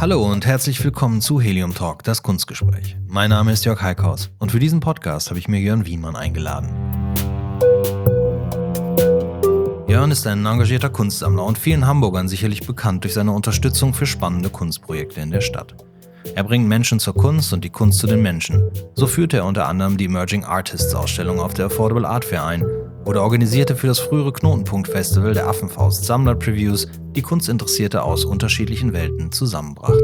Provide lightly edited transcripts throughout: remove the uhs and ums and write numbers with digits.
Hallo und herzlich willkommen zu Helium Talk, das Kunstgespräch. Mein Name ist Jörg Heikhaus und für diesen Podcast habe ich mir Jörn Wiemann eingeladen. Jörn ist ein engagierter Kunstsammler und vielen Hamburgern sicherlich bekannt durch seine Unterstützung für spannende Kunstprojekte in der Stadt. Er bringt Menschen zur Kunst und die Kunst zu den Menschen. So führte er unter anderem die Emerging Artists Ausstellung auf der Affordable Art Fair ein oder organisierte für das frühere Knotenpunkt Festival der Affenfaust Sammler-Previews, die Kunstinteressierte aus unterschiedlichen Welten zusammenbrachten.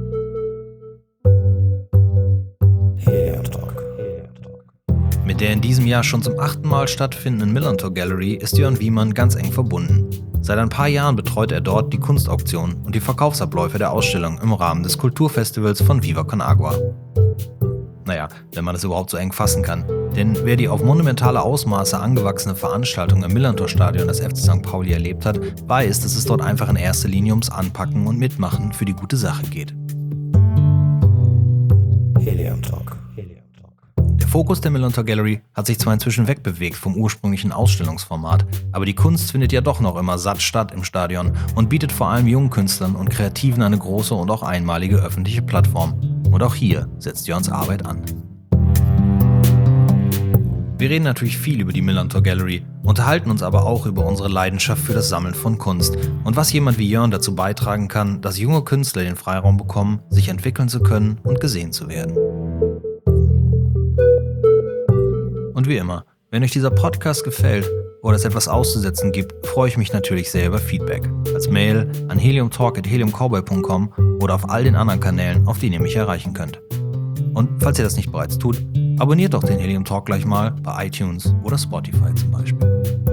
Mit der in diesem Jahr schon zum 8. Mal stattfindenden Millantor Gallery ist Jörn Wiemann ganz eng verbunden. Seit ein paar Jahren betreut er dort die Kunstauktion und die Verkaufsabläufe der Ausstellung im Rahmen des Kulturfestivals von Viva Con Agua. Naja, wenn man es überhaupt so eng fassen kann. Denn wer die auf monumentale Ausmaße angewachsene Veranstaltung im Millantor-Stadion des FC St. Pauli erlebt hat, weiß, dass es dort einfach in erster Linie ums Anpacken und Mitmachen für die gute Sache geht. Helium Talk. Der Fokus der Millantor Gallery hat sich zwar inzwischen wegbewegt vom ursprünglichen Ausstellungsformat, aber die Kunst findet ja doch noch immer satt statt im Stadion und bietet vor allem jungen Künstlern und Kreativen eine große und auch einmalige öffentliche Plattform. Und auch hier setzt Jörns Arbeit an. Wir reden natürlich viel über die Millantor Gallery, unterhalten uns aber auch über unsere Leidenschaft für das Sammeln von Kunst und was jemand wie Jörn dazu beitragen kann, dass junge Künstler den Freiraum bekommen, sich entwickeln zu können und gesehen zu werden. Und wie immer, wenn euch dieser Podcast gefällt oder es etwas auszusetzen gibt, freue ich mich natürlich sehr über Feedback. Als Mail an heliumtalk@heliumcowboy.com oder auf all den anderen Kanälen, auf denen ihr mich erreichen könnt. Und falls ihr das nicht bereits tut, abonniert doch den Helium Talk gleich mal bei iTunes oder Spotify zum Beispiel.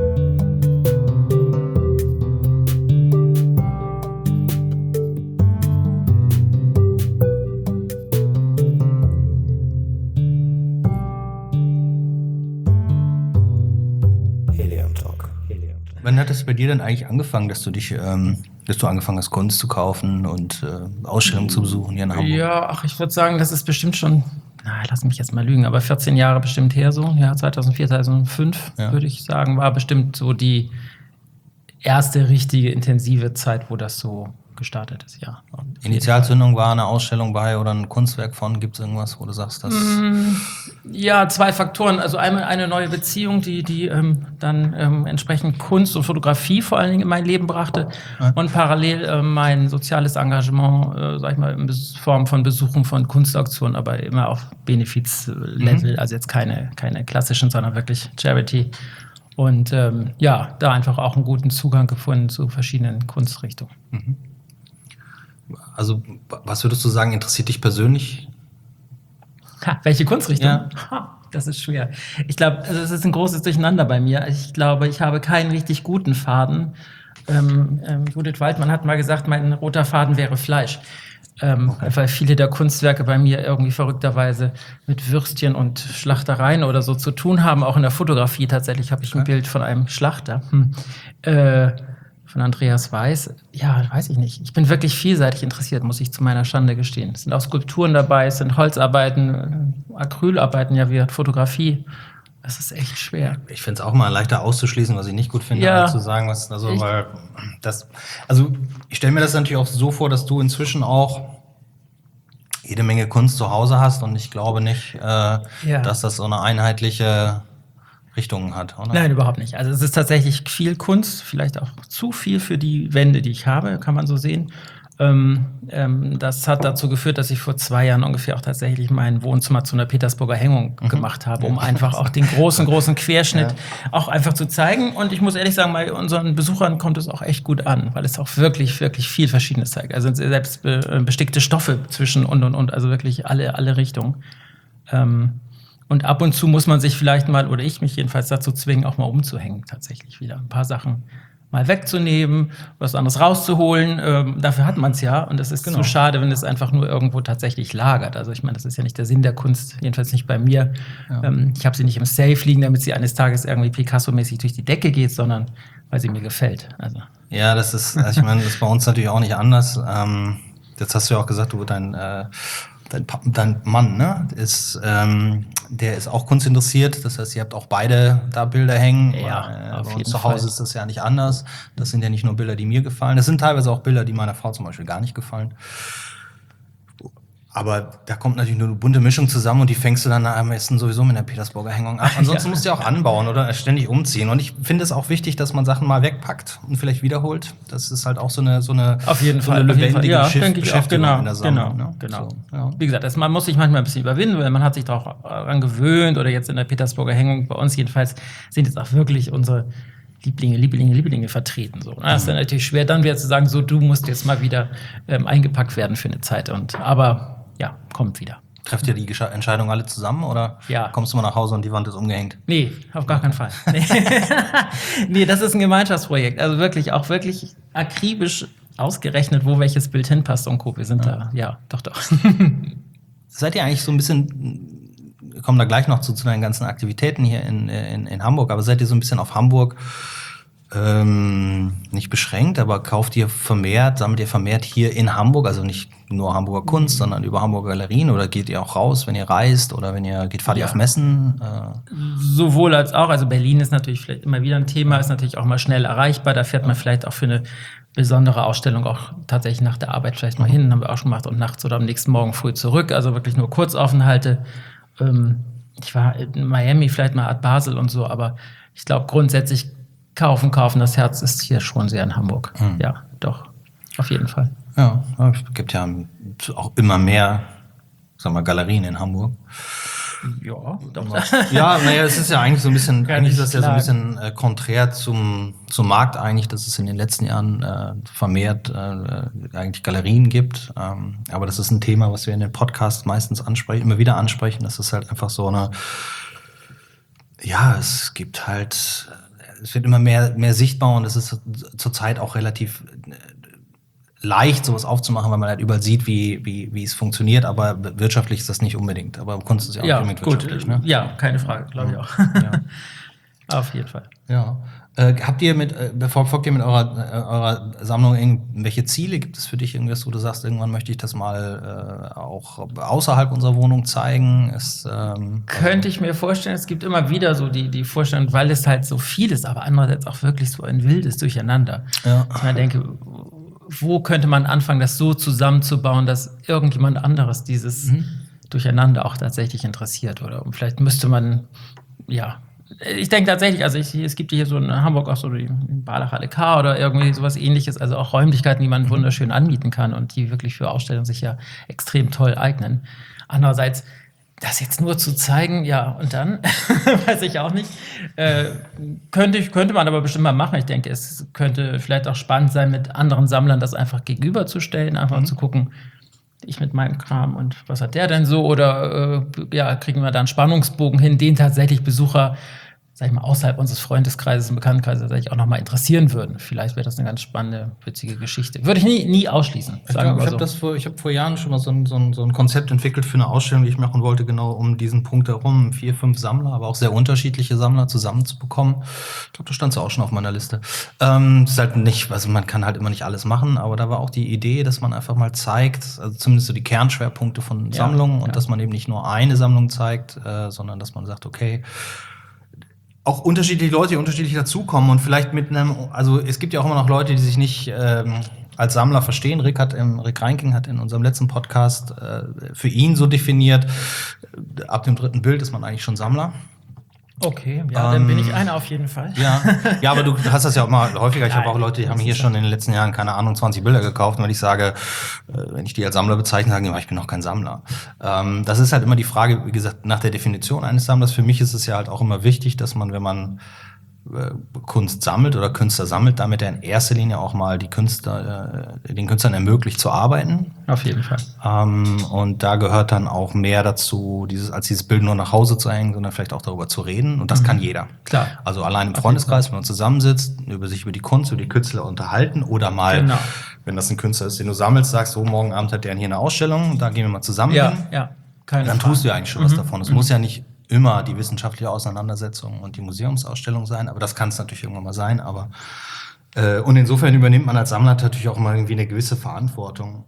Wann hat es bei dir denn eigentlich angefangen, dass du angefangen hast, Kunst zu kaufen und Ausstellungen zu besuchen hier in Hamburg? Ja, ich würde sagen, das ist bestimmt schon, lass mich jetzt mal lügen, aber 14 Jahre bestimmt her so. Ja, 2004, 2005 würde ich sagen, war bestimmt so die erste richtige intensive Zeit, wo das so gestartet ist, ja. Initialzündung war eine Ausstellung bei oder ein Kunstwerk von, gibt es irgendwas, wo du sagst, das... Ja, zwei Faktoren. Also einmal eine neue Beziehung, die dann entsprechend Kunst und Fotografie vor allen Dingen in mein Leben brachte und parallel mein soziales Engagement, sag ich mal, in Form von Besuchen von Kunstauktionen, aber immer auf Benefiz-Level, also jetzt keine klassischen, sondern wirklich Charity. Und da einfach auch einen guten Zugang gefunden zu verschiedenen Kunstrichtungen. Mhm. Also, was würdest du sagen, interessiert dich persönlich? Welche Kunstrichtung? Ja. Das ist schwer. Ich glaube, es ist ein großes Durcheinander bei mir. Ich glaube, ich habe keinen richtig guten Faden. Judith Waldmann hat mal gesagt, mein roter Faden wäre Fleisch. Weil viele der Kunstwerke bei mir irgendwie verrückterweise mit Würstchen und Schlachtereien oder so zu tun haben. Auch in der Fotografie tatsächlich habe ich ein Bild von einem Schlachter. Von Andreas Weiß. Ja, weiß ich nicht. Ich bin wirklich vielseitig interessiert, muss ich zu meiner Schande gestehen. Es sind auch Skulpturen dabei, es sind Holzarbeiten, Acrylarbeiten, ja, wie Fotografie. Das ist echt schwer. Ich finde es auch mal leichter auszuschließen, was ich nicht gut finde, als zu sagen, was, ich stelle mir das natürlich auch so vor, dass du inzwischen auch jede Menge Kunst zu Hause hast und ich glaube nicht, dass das so eine einheitliche Richtungen hat, oder? Nein, überhaupt nicht. Also es ist tatsächlich viel Kunst, vielleicht auch zu viel für die Wände, die ich habe, kann man so sehen. Das hat dazu geführt, dass ich vor 2 Jahren ungefähr auch tatsächlich mein Wohnzimmer zu einer Petersburger Hängung gemacht habe, um einfach auch den großen Querschnitt auch einfach zu zeigen. Und ich muss ehrlich sagen, bei unseren Besuchern kommt es auch echt gut an, weil es auch wirklich, wirklich viel Verschiedenes zeigt. Also selbst bestickte Stoffe zwischen und, also wirklich alle Richtungen. Und ab und zu muss man sich vielleicht mal, oder ich mich jedenfalls dazu zwingen, auch mal umzuhängen, tatsächlich wieder. Ein paar Sachen mal wegzunehmen, was anderes rauszuholen. Dafür hat man es ja. Und es ist zu schade, wenn es einfach nur irgendwo tatsächlich lagert. Also ich meine, das ist ja nicht der Sinn der Kunst, jedenfalls nicht bei mir. Ja. Ich habe sie nicht im Safe liegen, damit sie eines Tages irgendwie Picasso-mäßig durch die Decke geht, sondern weil sie mir gefällt. Also. Ja, das ist, ich meine, das ist bei uns natürlich auch nicht anders. Jetzt hast du ja auch gesagt, dein Mann, ne, der ist auch kunstinteressiert. Das heißt, ihr habt auch beide da Bilder hängen. Ja, bei uns zu Hause ist das ja nicht anders. Das sind ja nicht nur Bilder, die mir gefallen. Das sind teilweise auch Bilder, die meiner Frau zum Beispiel gar nicht gefallen. Aber da kommt natürlich nur eine bunte Mischung zusammen und die fängst du dann am besten sowieso mit der Petersburger Hängung ab. Ansonsten musst du ja auch anbauen oder ständig umziehen. Und ich finde es auch wichtig, dass man Sachen mal wegpackt und vielleicht wiederholt. Das ist halt auch so eine auf jeden so Fall, eine auf jeden Fall. lebendige Ja, denke ich auch, Beschäftigung in der Sammlung. Genau. So, ja. Wie gesagt, man muss sich manchmal ein bisschen überwinden, weil man hat sich daran gewöhnt oder jetzt in der Petersburger Hängung, bei uns jedenfalls, sind jetzt auch wirklich unsere Lieblinge vertreten. So. Das ist dann natürlich schwer, dann wieder zu sagen, so, du musst jetzt mal wieder eingepackt werden für eine Zeit. Aber ja, kommt wieder. Trefft ihr die Entscheidungen alle zusammen oder kommst du mal nach Hause und die Wand ist umgehängt? Nee, auf gar keinen Fall. Nee, das ist ein Gemeinschaftsprojekt. Also wirklich akribisch ausgerechnet, wo welches Bild hinpasst und Co. Wir sind da, doch. Seid ihr eigentlich so ein bisschen, wir kommen da gleich noch zu den ganzen Aktivitäten hier in Hamburg, aber seid ihr so ein bisschen auf Hamburg nicht beschränkt, aber sammelt ihr vermehrt hier in Hamburg, also nicht nur Hamburger Kunst, sondern über Hamburger Galerien, oder geht ihr auch raus, wenn ihr reist oder fahrt ihr auf Messen? Sowohl als auch, also Berlin ist natürlich vielleicht immer wieder ein Thema, ist natürlich auch mal schnell erreichbar, da fährt man vielleicht auch für eine besondere Ausstellung auch tatsächlich nach der Arbeit vielleicht mal hin, haben wir auch schon gemacht, und nachts oder am nächsten Morgen früh zurück, also wirklich nur Kurzaufenthalte. Ich war in Miami, vielleicht mal Art Basel und so, aber ich glaube grundsätzlich kaufen, das Herz ist hier schon sehr in Hamburg. Ja, doch, auf jeden Fall. Ja, es gibt ja auch immer mehr, Galerien in Hamburg. Ja, doch. Ja, es ist ja eigentlich so ein bisschen, konträr zum Markt eigentlich, dass es in den letzten Jahren vermehrt eigentlich Galerien gibt. Aber das ist ein Thema, was wir in den Podcasts meistens immer wieder ansprechen. Das ist halt einfach so eine, es wird immer mehr sichtbar und es ist zurzeit auch relativ leicht, sowas aufzumachen, weil man halt überall sieht, wie es funktioniert, aber wirtschaftlich ist das nicht unbedingt. Aber Kunst ist ja auch nicht unbedingt wirtschaftlich. Ne? Ja, keine Frage, glaube ich auch. Ja. Auf jeden Fall. Ja. Verfolgt ihr mit eurer Sammlung irgendwelche Ziele? Gibt es für dich irgendwas, wo du sagst, irgendwann möchte ich das mal auch außerhalb unserer Wohnung zeigen? Könnte ich mir vorstellen, es gibt immer wieder so die Vorstellung, weil es halt so viel ist, aber andererseits auch wirklich so ein wildes Durcheinander. Ja. Ich mir denke, wo könnte man anfangen, das so zusammenzubauen, dass irgendjemand anderes dieses Durcheinander auch tatsächlich interessiert? Oder vielleicht müsste man, ich denke tatsächlich, also es gibt hier so in Hamburg auch so die Barlach K oder irgendwie sowas Ähnliches, also auch Räumlichkeiten, die man wunderschön anmieten kann und die wirklich für Ausstellungen sich ja extrem toll eignen. Andererseits, das jetzt nur zu zeigen, und dann, weiß ich auch nicht, könnte man aber bestimmt mal machen. Ich denke, es könnte vielleicht auch spannend sein, mit anderen Sammlern das einfach gegenüberzustellen, einfach zu gucken, ich mit meinem Kram und was hat der denn so? Oder kriegen wir da einen Spannungsbogen hin, den tatsächlich Besucher, sag ich mal, außerhalb unseres Freundeskreises und Bekanntenkreises tatsächlich auch nochmal interessieren würden. Vielleicht wäre das eine ganz spannende, witzige Geschichte. Würde ich nie ausschließen. Ich habe vor Jahren schon mal so ein Konzept entwickelt für eine Ausstellung, die ich machen wollte, genau um diesen Punkt herum, 4, 5 Sammler, aber auch sehr unterschiedliche Sammler zusammenzubekommen. Ich glaube, da stand sie auch schon auf meiner Liste. Ist halt nicht, also man kann halt immer nicht alles machen, aber da war auch die Idee, dass man einfach mal zeigt, also zumindest so die Kernschwerpunkte von Sammlungen und dass man eben nicht nur eine Sammlung zeigt, sondern dass man sagt, okay, auch unterschiedliche Leute, die unterschiedlich dazukommen und vielleicht also es gibt ja auch immer noch Leute, die sich nicht als Sammler verstehen. Rick Reinking hat in unserem letzten Podcast für ihn so definiert, ab dem 3. Bild ist man eigentlich schon Sammler. Okay, dann bin ich einer auf jeden Fall. Ja, aber du hast das ja auch mal häufiger. Ich habe auch Leute, die haben hier schon in den letzten Jahren, keine Ahnung, 20 Bilder gekauft. Und wenn ich sage, wenn ich die als Sammler bezeichne, sagen die, ich bin noch kein Sammler. Das ist halt immer die Frage, wie gesagt, nach der Definition eines Sammlers. Für mich ist es ja halt auch immer wichtig, dass man, wenn man Kunst sammelt oder Künstler sammelt, damit er in erster Linie auch mal den Künstlern ermöglicht zu arbeiten. Auf jeden Fall. Und da gehört dann auch mehr dazu, als dieses Bild nur nach Hause zu hängen, sondern vielleicht auch darüber zu reden. Und das kann jeder. Klar. Also allein im Freundeskreis, wenn man zusammensitzt, sich über die Kunst, über die Künstler unterhalten oder mal, wenn das ein Künstler ist, den du sammelst, sagst, so morgen Abend hat der hier eine Ausstellung, da gehen wir mal zusammen hin. Ja, dann tust du ja eigentlich schon was davon. Es muss ja nicht immer die wissenschaftliche Auseinandersetzung und die Museumsausstellung sein, aber das kann es natürlich irgendwann mal sein. Aber und insofern übernimmt man als Sammler natürlich auch mal irgendwie eine gewisse Verantwortung.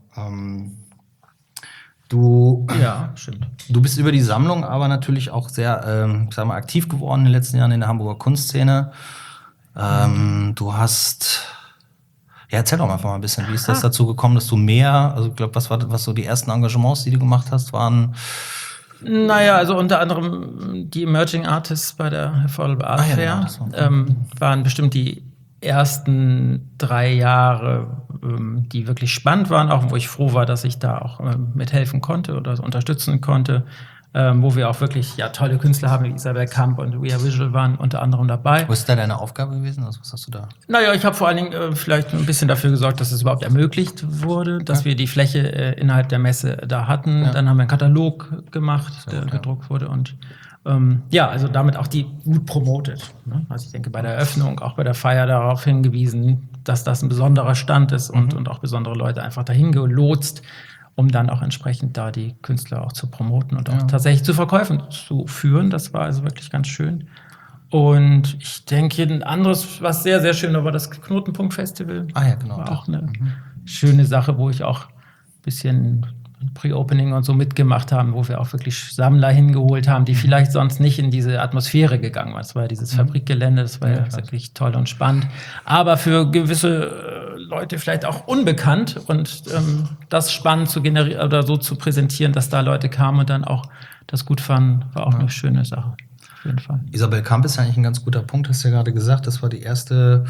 Stimmt. Du bist über die Sammlung aber natürlich auch sehr aktiv geworden in den letzten Jahren in der Hamburger Kunstszene. Du hast Ja, erzähl doch einfach mal ein bisschen, wie ist das dazu gekommen, dass du mehr, also ich glaube, was so die ersten Engagements, die du gemacht hast, waren? Naja, also unter anderem die Emerging Artists bei der Affordable Art Fair waren bestimmt die ersten 3 Jahre, die wirklich spannend waren, auch wo ich froh war, dass ich da auch mithelfen konnte oder unterstützen konnte, wo wir auch wirklich tolle Künstler haben, wie Isabel Kamp und We Are Visual waren unter anderem dabei. Was ist da deine Aufgabe gewesen? Also was hast du da? Naja, ich habe vor allen Dingen vielleicht ein bisschen dafür gesorgt, dass es überhaupt ermöglicht wurde, dass wir die Fläche innerhalb der Messe da hatten. Dann haben wir einen Katalog gemacht, der gedruckt wurde und also damit auch die gut promotet. Ne? Also ich denke, bei der Eröffnung, auch bei der Feier darauf hingewiesen, dass das ein besonderer Stand ist und auch besondere Leute einfach dahin gelotst, um dann auch entsprechend da die Künstler auch zu promoten und auch tatsächlich zu Verkäufen zu führen. Das war also wirklich ganz schön. Und ich denke, ein anderes, was sehr, sehr schön war, das Knotenpunkt-Festival. Genau. War auch eine schöne Sache, wo ich auch ein bisschen Pre-Opening und so mitgemacht haben, wo wir auch wirklich Sammler hingeholt haben, die vielleicht sonst nicht in diese Atmosphäre gegangen waren. Das war ja dieses Fabrikgelände, das war ja wirklich toll und spannend. Aber für gewisse Leute vielleicht auch unbekannt und das spannend zu generieren oder so zu präsentieren, dass da Leute kamen und dann auch das gut fanden, war auch eine schöne Sache. Auf jeden Fall. Isabel Kamp ist eigentlich ein ganz guter Punkt, hast du ja gerade gesagt, das war die erste.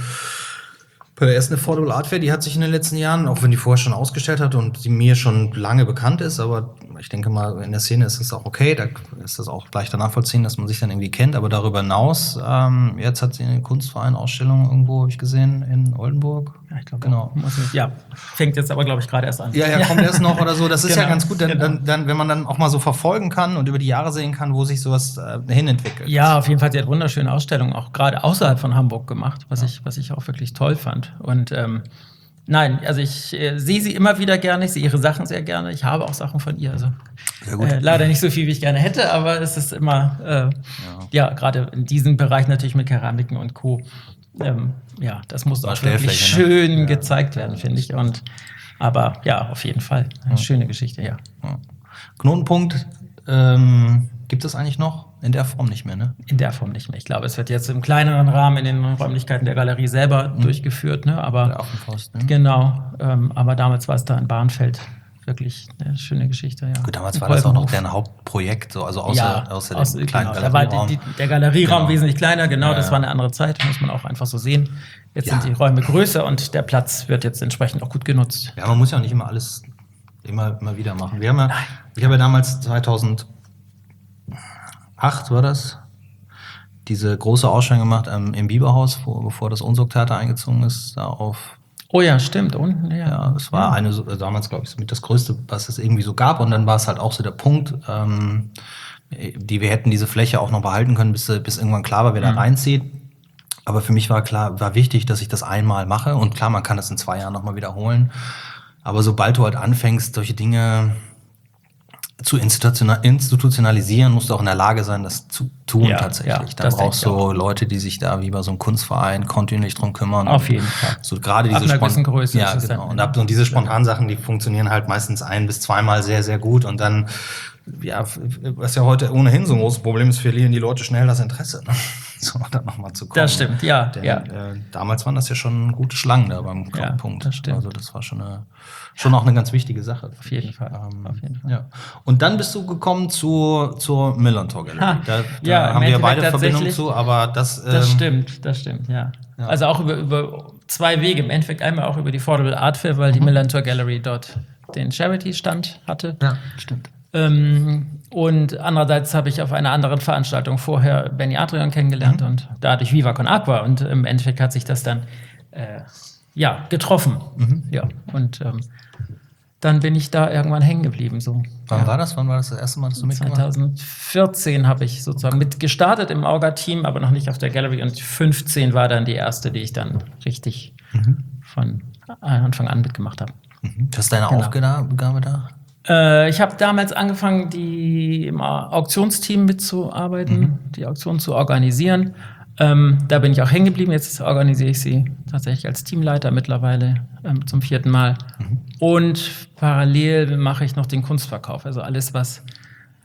Bei der ersten Affordable Art Fair, die hat sich in den letzten Jahren, auch wenn die vorher schon ausgestellt hat und die mir schon lange bekannt ist, aber ich denke mal, in der Szene ist es auch okay, da ist das auch leichter nachvollziehen, dass man sich dann irgendwie kennt, aber darüber hinaus, jetzt hat sie eine Kunstverein-Ausstellung irgendwo, habe ich gesehen, in Oldenburg. Ja, ich glaube, genau. Fängt jetzt aber, glaube ich, gerade erst an. Ja, kommt erst noch oder so, das ist ja ganz gut, dann, wenn man dann auch mal so verfolgen kann und über die Jahre sehen kann, wo sich sowas hinentwickelt. Ja, auf jeden Fall, sie hat wunderschöne Ausstellungen auch gerade außerhalb von Hamburg gemacht, was ich auch wirklich toll fand. Und nein, also ich sehe sie immer wieder gerne, ich sehe ihre Sachen sehr gerne. Ich habe auch Sachen von ihr. Also sehr gut. Leider nicht so viel, wie ich gerne hätte, aber es ist immer, gerade in diesem Bereich natürlich mit Keramiken und Co. Das muss auch wirklich schön gezeigt werden, finde ich. Aber auf jeden Fall. Eine schöne Geschichte, ja. Knotenpunkt, gibt es eigentlich noch? In der Form nicht mehr, ne? In der Form nicht mehr. Ich glaube, es wird jetzt im kleineren Rahmen in den Räumlichkeiten der Galerie selber durchgeführt, ne? Aber der Affenfaust, ne? Genau. Aber damals war es da in Bahnfeld wirklich eine schöne Geschichte, ja. Gut, damals war das auch noch deren Hauptprojekt, so, also außer dem kleinen Galerieraum. Da war der Galerieraum wesentlich kleiner, das war eine andere Zeit, muss man auch einfach so sehen. Jetzt sind die Räume größer und der Platz wird jetzt entsprechend auch gut genutzt. Ja, man muss ja auch nicht immer alles immer wieder machen. Ich habe ja damals 2008 war das, diese große Ausstellung gemacht im Bieberhaus, bevor das Unsorg-Theater eingezogen ist, da auf. Oh ja, stimmt. Und, es war damals, glaube ich, mit das Größte, was es irgendwie so gab. Und dann war es halt auch so der Punkt, wir hätten diese Fläche auch noch behalten können, bis irgendwann klar war, wer da reinzieht. Aber für mich war wichtig, dass ich das einmal mache. Und klar, man kann das in 2 Jahren nochmal wiederholen. Aber sobald du halt anfängst, solche Dinge zu institutionalisieren, musst du auch in der Lage sein, das zu tun tatsächlich. Da brauchst du Leute, die sich da wie bei so einem Kunstverein kontinuierlich drum kümmern. Auf jeden Fall. So gerade diese Größe. Ja, genau. Und diese Spontansachen, die funktionieren halt meistens 1- bis 2-mal sehr, sehr gut. Und dann, was ja heute ohnehin so ein großes Problem ist, verlieren die Leute schnell das Interesse, ne? So, dann nochmal zu kommen. Das stimmt, damals waren das ja schon gute Schlangen da beim Knotenpunkt. Das stimmt. Also das war schon auch eine ganz wichtige Sache. Auf jeden Fall. Ja. Und dann bist du gekommen zur Millantor Gallery. Da haben wir beide Verbindung zu, aber das stimmt, ja. Also auch über 2 Wege. Im Endeffekt einmal auch über die Affordable Art Fair, weil die Millantor Gallery dort den Charity-Stand hatte. Ja, stimmt. Und andererseits habe ich auf einer anderen Veranstaltung vorher Benny Adrian kennengelernt und dadurch Viva Con Aqua. Und im Endeffekt hat sich das dann getroffen. Ja, und dann bin ich da irgendwann hängen geblieben. So. Wann war das? Wann war das erste Mal, dass du mitgemacht hast? 2014 habe ich sozusagen mitgestartet im Auga-Team, aber noch nicht auf der Gallery. Und 2015 war dann die erste, die ich dann richtig von Anfang an mitgemacht habe. Was ist deine Aufgabe da? Ich habe damals angefangen, im Auktionsteam mitzuarbeiten, die Auktion zu organisieren. Da bin ich auch hängen geblieben. Jetzt organisiere ich sie tatsächlich als Teamleiter mittlerweile zum 4. Mal. Und parallel mache ich noch den Kunstverkauf. Also alles, was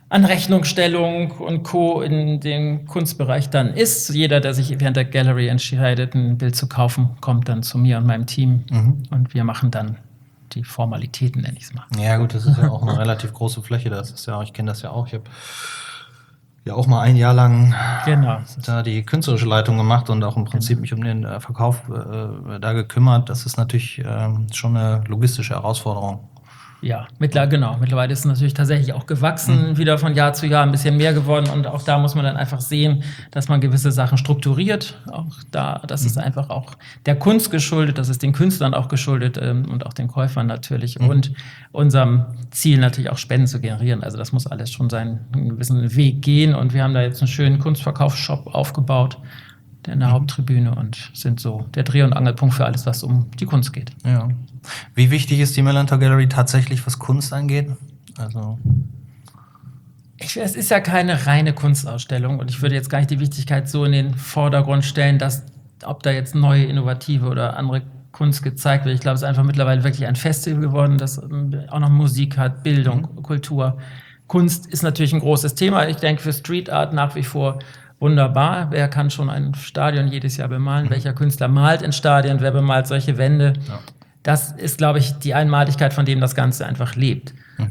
an Rechnungsstellung und Co. in dem Kunstbereich dann ist. Jeder, der sich während der Gallery entscheidet, ein Bild zu kaufen, kommt dann zu mir und meinem Team und wir machen dann die Formalitäten, nenne ich es mal. Ja gut, das ist ja auch eine relativ große Fläche. Das ist ja, ich kenne das ja auch. Ich habe ja auch mal ein Jahr lang da die künstlerische Leitung gemacht und auch im Prinzip mich um den Verkauf da gekümmert. Das ist natürlich schon eine logistische Herausforderung. Ja, mittlerweile ist es natürlich tatsächlich auch gewachsen, wieder von Jahr zu Jahr ein bisschen mehr geworden und auch da muss man dann einfach sehen, dass man gewisse Sachen strukturiert. Auch da, das ist einfach auch der Kunst geschuldet, das ist den Künstlern auch geschuldet und auch den Käufern natürlich und unserem Ziel natürlich auch Spenden zu generieren. Also das muss alles schon seinen gewissen Weg gehen und wir haben da jetzt einen schönen Kunstverkaufsshop aufgebaut in der Haupttribüne und sind so der Dreh- und Angelpunkt für alles, was um die Kunst geht. Ja. Wie wichtig ist die Millantor Gallery tatsächlich, was Kunst angeht? Also es ist ja keine reine Kunstausstellung und ich würde jetzt gar nicht die Wichtigkeit so in den Vordergrund stellen, dass ob da jetzt neue, innovative oder andere Kunst gezeigt wird. Ich glaube, es ist einfach mittlerweile wirklich ein Festival geworden, das auch noch Musik hat, Bildung, Kultur. Kunst ist natürlich ein großes Thema. Ich denke, für Street Art nach wie vor wunderbar. Wer kann schon ein Stadion jedes Jahr bemalen? Welcher Künstler malt in Stadien? Wer bemalt solche Wände? Ja. Das ist, glaube ich, die Einmaligkeit, von dem das Ganze einfach lebt.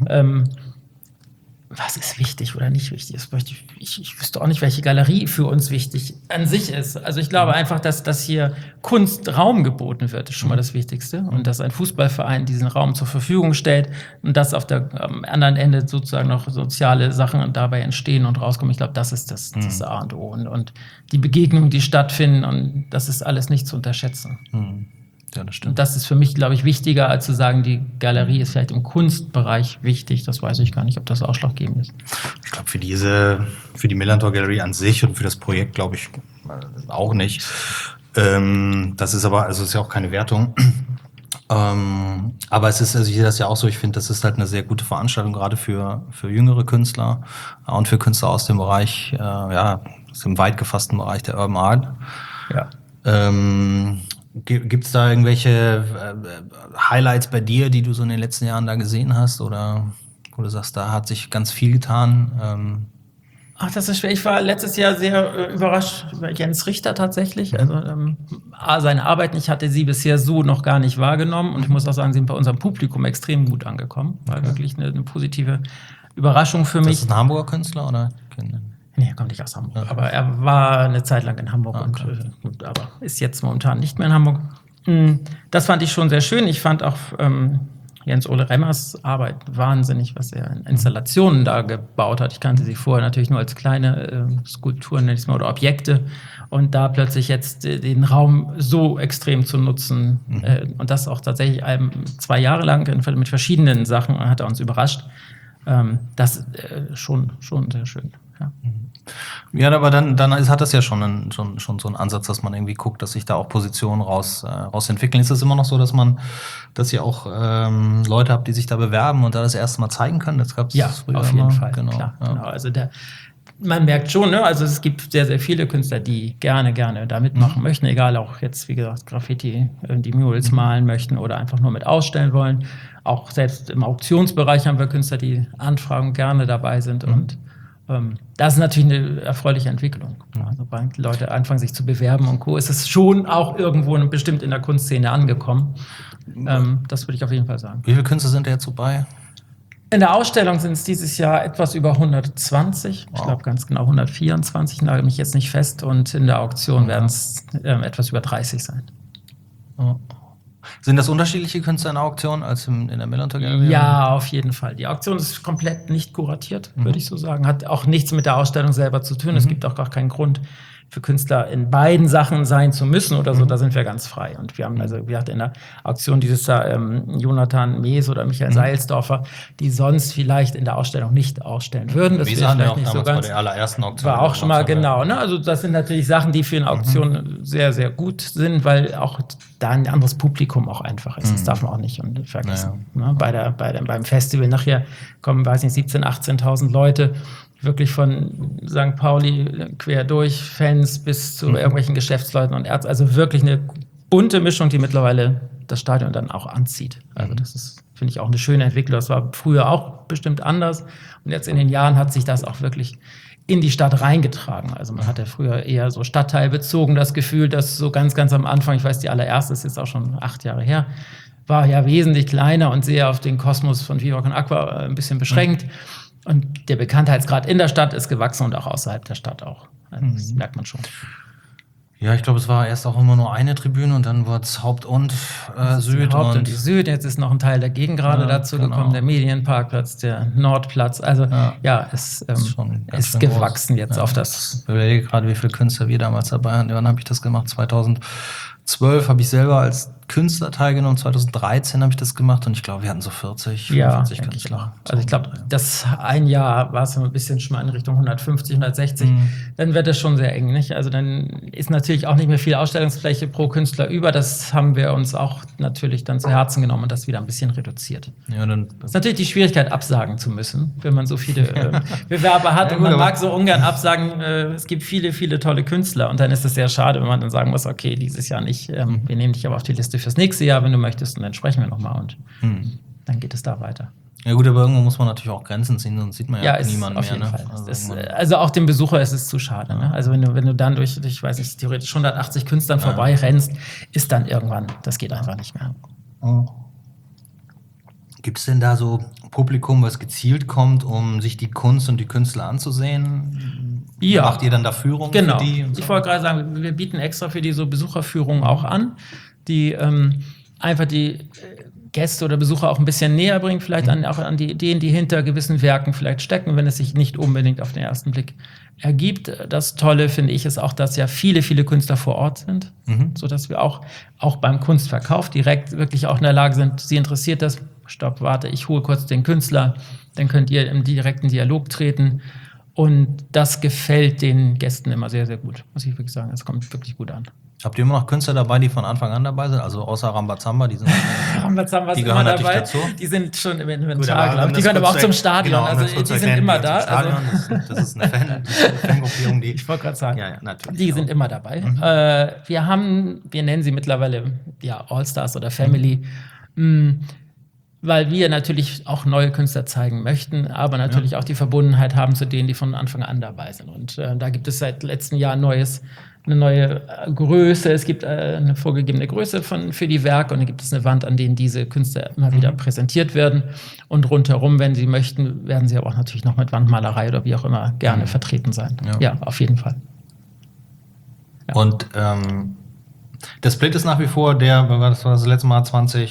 Was ist wichtig oder nicht wichtig? Ich wüsste auch nicht, welche Galerie für uns wichtig an sich ist. Also ich glaube einfach, dass hier Kunstraum geboten wird, ist schon mal das Wichtigste. Und dass ein Fußballverein diesen Raum zur Verfügung stellt und dass auf der anderen Ende sozusagen noch soziale Sachen dabei entstehen und rauskommen. Ich glaube, das ist das A und O. Und die Begegnungen, die stattfinden, und das ist alles nicht zu unterschätzen. Ja, das stimmt. Und das ist für mich, glaube ich, wichtiger, als zu sagen, die Galerie ist vielleicht im Kunstbereich wichtig. Das weiß ich gar nicht, ob das ausschlaggebend ist. Ich glaube, für die Millantor Gallery an sich und für das Projekt, glaube ich, auch nicht. Das ist aber, also ist ja auch keine Wertung. Aber es ist, also ich sehe das ja auch so, ich finde, das ist halt eine sehr gute Veranstaltung, gerade für jüngere Künstler und für Künstler aus dem Bereich, aus dem weit gefassten Bereich der Urban Art. Ja. Gibt es da irgendwelche Highlights bei dir, die du so in den letzten Jahren da gesehen hast? Oder wo du sagst, da hat sich ganz viel getan? Ach, das ist schwer. Ich war letztes Jahr sehr überrascht über Jens Richter tatsächlich. Also seine Arbeiten, ich hatte sie bisher so noch gar nicht wahrgenommen. Und ich muss auch sagen, sie sind bei unserem Publikum extrem gut angekomund war wirklich eine positive Überraschung für mich. Ist das ein Hamburger Künstler oder? Nee, er kommt nicht aus Hamburg. Ja. Aber er war eine Zeit lang in Hamburg aber ist jetzt momentan nicht mehr in Hamburg. Das fand ich schon sehr schön. Ich fand auch Jens-Ole Remmers Arbeit wahnsinnig, was er in Installationen da gebaut hat. Ich kannte sie vorher natürlich nur als kleine Skulpturen, nenne ich es mal, oder Objekte. Und da plötzlich jetzt den Raum so extrem zu nutzen und das auch tatsächlich 2 Jahre lang mit verschiedenen Sachen hat er uns überrascht. Das ist schon sehr schön. Ja, aber dann hat das ja schon so einen Ansatz, dass man irgendwie guckt, dass sich da auch Positionen raus entwickeln. Ist es immer noch so, dass ihr auch Leute habt, die sich da bewerben und da das erste Mal zeigen können? Das gab's früher auf jeden immer. Fall. Genau. Klar, genau. Also man merkt schon, ne? Also es gibt sehr, sehr viele Künstler, die gerne da mitmachen möchten, egal auch jetzt, wie gesagt, Graffiti, die Murals malen möchten oder einfach nur mit ausstellen wollen. Auch selbst im Auktionsbereich haben wir Künstler, die Anfragen gerne dabei sind und das ist natürlich eine erfreuliche Entwicklung. Also, sobald Leute anfangen, sich zu bewerben und Co., ist es schon auch irgendwo bestimmt in der Kunstszene angekommen. Das würde ich auf jeden Fall sagen. Wie viele Künstler sind da jetzt so bei? In der Ausstellung sind es dieses Jahr etwas über 120. Wow. Ich glaube ganz genau 124, nagel mich jetzt nicht fest. Und in der Auktion werden es etwas über 30 sein. Oh. Sind das unterschiedliche Künstler in der Auktion als in der Millantor Gallery? Ja, auf jeden Fall. Die Auktion ist komplett nicht kuratiert, würde ich so sagen. Hat auch nichts mit der Ausstellung selber zu tun. Es gibt auch gar keinen Grund für Künstler in beiden Sachen sein zu müssen oder so. Da sind wir ganz frei. Und wir haben also, wie gesagt, in der Auktion dieses Jahr Jonathan Mees oder Michael Seilsdorfer, die sonst vielleicht in der Ausstellung nicht ausstellen würden. Das wäre vielleicht nicht so ganz. Bei der allerersten Auktion. War auch schon mal genau. Ne? Also das sind natürlich Sachen, die für eine Auktion sehr, sehr gut sind, weil auch da ein anderes Publikum auch einfach ist. Das darf man auch nicht vergessen. Ja. Ne? Beim Festival nachher kommen, 17.000, 18.000 Leute. Wirklich von St. Pauli quer durch, Fans bis zu irgendwelchen Geschäftsleuten und Ärzten. Also wirklich eine bunte Mischung, die mittlerweile das Stadion dann auch anzieht. Also das ist finde ich auch eine schöne Entwicklung. Das war früher auch bestimmt anders. Und jetzt in den Jahren hat sich das auch wirklich in die Stadt reingetragen. Also man hatte früher eher so stadtteilbezogen das Gefühl, dass so ganz, ganz am Anfang, ich weiß, die allererste ist jetzt auch schon 8 Jahre her, war ja wesentlich kleiner und sehr auf den Kosmos von Viva Con Aqua ein bisschen beschränkt. Und der Bekanntheitsgrad in der Stadt ist gewachsen und auch außerhalb der Stadt auch. Also das merkt man schon. Ja, ich glaube, es war erst auch immer nur eine Tribüne und dann wurde es Haupt und Süd. Die Haupt- und die Süd. Jetzt ist noch ein Teil der Gegend gerade dazu gekommen, der Medienparkplatz, der Nordplatz. Also es ist gewachsen groß. Jetzt auf das. Ich überlege gerade, wie viele Künstler wir damals dabei hatten. Wann habe ich das gemacht? 2012 habe ich selber als Künstler teilgenommen. 2013 habe ich das gemacht und ich glaube, wir hatten so 40, 45 Künstler. Also ich glaube, das ein Jahr war es ein bisschen schon mal in Richtung 150, 160. Dann wird das schon sehr eng, nicht? Also dann ist natürlich auch nicht mehr viel Ausstellungsfläche pro Künstler über. Das haben wir uns auch natürlich dann zu Herzen genommen und das wieder ein bisschen reduziert. Ja, dann das ist natürlich die Schwierigkeit, absagen zu müssen, wenn man so viele Bewerber hat. Ja, und man mag so ungern absagen. Es gibt viele, viele tolle Künstler und dann ist es sehr schade, wenn man dann sagen muss, okay, dieses Jahr nicht. Wir nehmen dich aber auf die Liste fürs nächste Jahr, wenn du möchtest, und dann sprechen wir nochmal und dann geht es da weiter. Ja gut, aber irgendwo muss man natürlich auch Grenzen ziehen, sonst sieht man ja niemanden auf jeden mehr. Fall. Also auch dem Besucher ist es zu schade. Ne? Also wenn du dann durch, ich weiß nicht, theoretisch 180 Künstlern vorbei rennst, ist dann irgendwann, das geht einfach nicht mehr. Gibt es denn da so Publikum, was gezielt kommt, um sich die Kunst und die Künstler anzusehen? Ja. Macht ihr dann da Führungen für die? Und so? Ich wollte gerade sagen, wir bieten extra für die so Besucherführungen auch an, die einfach die Gäste oder Besucher auch ein bisschen näher bringen, vielleicht auch an die Ideen, die hinter gewissen Werken vielleicht stecken, wenn es sich nicht unbedingt auf den ersten Blick ergibt. Das Tolle, finde ich, ist auch, dass ja viele, viele Künstler vor Ort sind, sodass wir auch beim Kunstverkauf direkt wirklich auch in der Lage sind, Sie interessiert das, stopp, warte, ich hole kurz den Künstler, dann könnt ihr im direkten Dialog treten. Und das gefällt den Gästen immer sehr, sehr gut, muss ich wirklich sagen. Es kommt wirklich gut an. Habt ihr immer noch Künstler dabei, die von Anfang an dabei sind? Also außer Rambazamba, die sind Rambazamba die ist gehören immer natürlich dabei. dazu. Die sind schon im Inventar, glaube ich. Die gehören aber auch zum Stadion. Genau, also die sind immer da. Stadion, das ist eine Fangruppierung, die. Ich wollte gerade sagen, ja, natürlich. Die sind immer dabei. Wir nennen sie mittlerweile All-Stars oder Family. Weil wir natürlich auch neue Künstler zeigen möchten, aber natürlich auch die Verbundenheit haben zu denen, die von Anfang an dabei sind. Und da gibt es seit letztem Jahr eine neue Größe. Es gibt eine vorgegebene Größe für die Werke und dann gibt es eine Wand, an denen diese Künstler immer wieder präsentiert werden. Und rundherum, wenn sie möchten, werden sie aber auch natürlich noch mit Wandmalerei oder wie auch immer gerne vertreten sein. Ja, auf jeden Fall. Ja. Und der Split ist nach wie vor das war das letzte Mal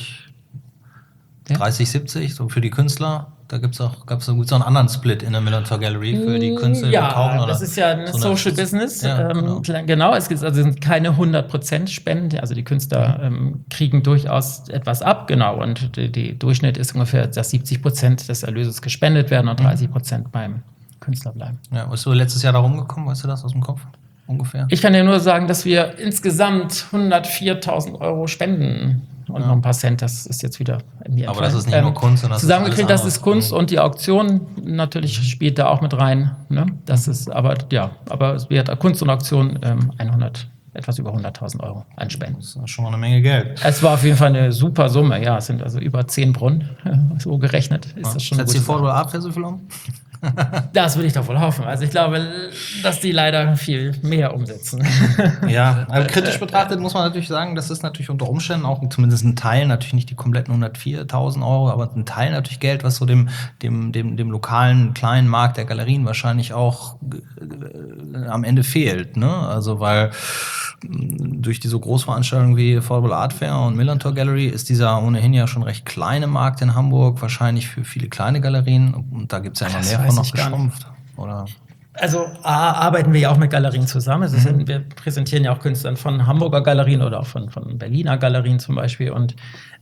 30-70, so für die Künstler. Da gibt's auch einen anderen Split in der Millantor Gallery für die Künstler, die kaufen. Ja, das ist ja ein Social Business. Ja, genau, es sind keine 100% Spenden. Also die Künstler kriegen durchaus etwas ab, genau. Und der Durchschnitt ist ungefähr, dass 70% des Erlöses gespendet werden und 30% beim Künstler bleiben. Ja, bist du letztes Jahr da rumgekommen? Weißt du das aus dem Kopf? Ungefähr? Ich kann dir nur sagen, dass wir insgesamt 104.000 € spenden. Und noch ein paar Cent, das ist jetzt wieder mir. Aber das ist nicht nur Kunst, sondern zusammengekriegt, das ist Kunst und die Auktion natürlich spielt da auch mit rein. Ne? Das ist aber es wird Kunst und Auktion etwas über 100.000 € an Spenden. Das ist schon mal eine Menge Geld. Es war auf jeden Fall eine super Summe, ja. Es sind also über 10 Brunnen, so gerechnet. Ist das schon Setzt die Photo Art Festival so viel um? Das würde ich doch wohl hoffen. Also ich glaube, dass die leider viel mehr umsetzen. Ja, also kritisch betrachtet muss man natürlich sagen, das ist natürlich unter Umständen auch zumindest ein Teil, natürlich nicht die kompletten 104.000 €, aber ein Teil natürlich Geld, was so dem lokalen kleinen Markt der Galerien wahrscheinlich auch am Ende fehlt. Ne? Also weil durch diese Großveranstaltungen wie Affordable Art Fair und Millantor Gallery ist dieser ohnehin ja schon recht kleine Markt in Hamburg wahrscheinlich für viele kleine Galerien. Und da gibt es ja immer mehr von noch geschrumpft. Oder? Also arbeiten wir ja auch mit Galerien zusammen. Wir präsentieren ja auch Künstler von Hamburger Galerien oder auch von Berliner Galerien zum Beispiel. Und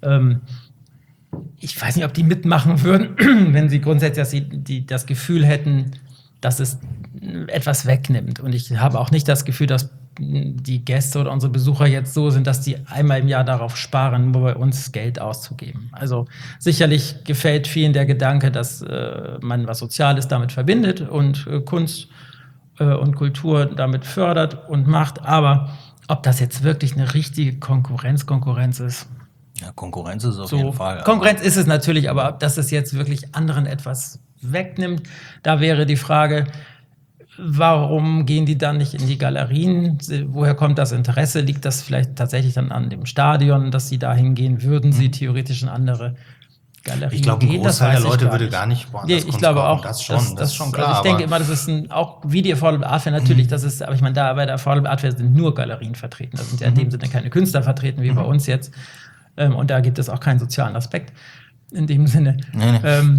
ich weiß nicht, ob die mitmachen würden, wenn sie grundsätzlich das Gefühl hätten, dass es etwas wegnimmt. Und ich habe auch nicht das Gefühl, dass die Gäste oder unsere Besucher jetzt so sind, dass die einmal im Jahr darauf sparen, nur bei uns Geld auszugeben. Also sicherlich gefällt vielen der Gedanke, dass man was Soziales damit verbindet und Kunst und Kultur damit fördert und macht. Aber ob das jetzt wirklich eine richtige Konkurrenz ist, Ja, Konkurrenz ist es auf jeden Fall. Konkurrenz ist es natürlich, aber dass es jetzt wirklich anderen etwas wegnimmt, da wäre die Frage, warum gehen die dann nicht in die Galerien? Woher kommt das Interesse? Liegt das vielleicht tatsächlich dann an dem Stadion, dass sie da hingehen? Würden sie theoretisch in andere Galerien gehen? Ich glaube, ein Großteil der Leute würde gar nicht woanders ich glaube kaufen. auch, Das ist schon klar. Also ich denke immer, das ist auch wie die Affordable Art Fair natürlich, das ist, aber ich meine, da bei der Affordable Art Fair sind nur Galerien vertreten. Da sind ja in dem Sinne keine Künstler vertreten, wie bei uns jetzt. Und da gibt es auch keinen sozialen Aspekt in dem Sinne. Nee.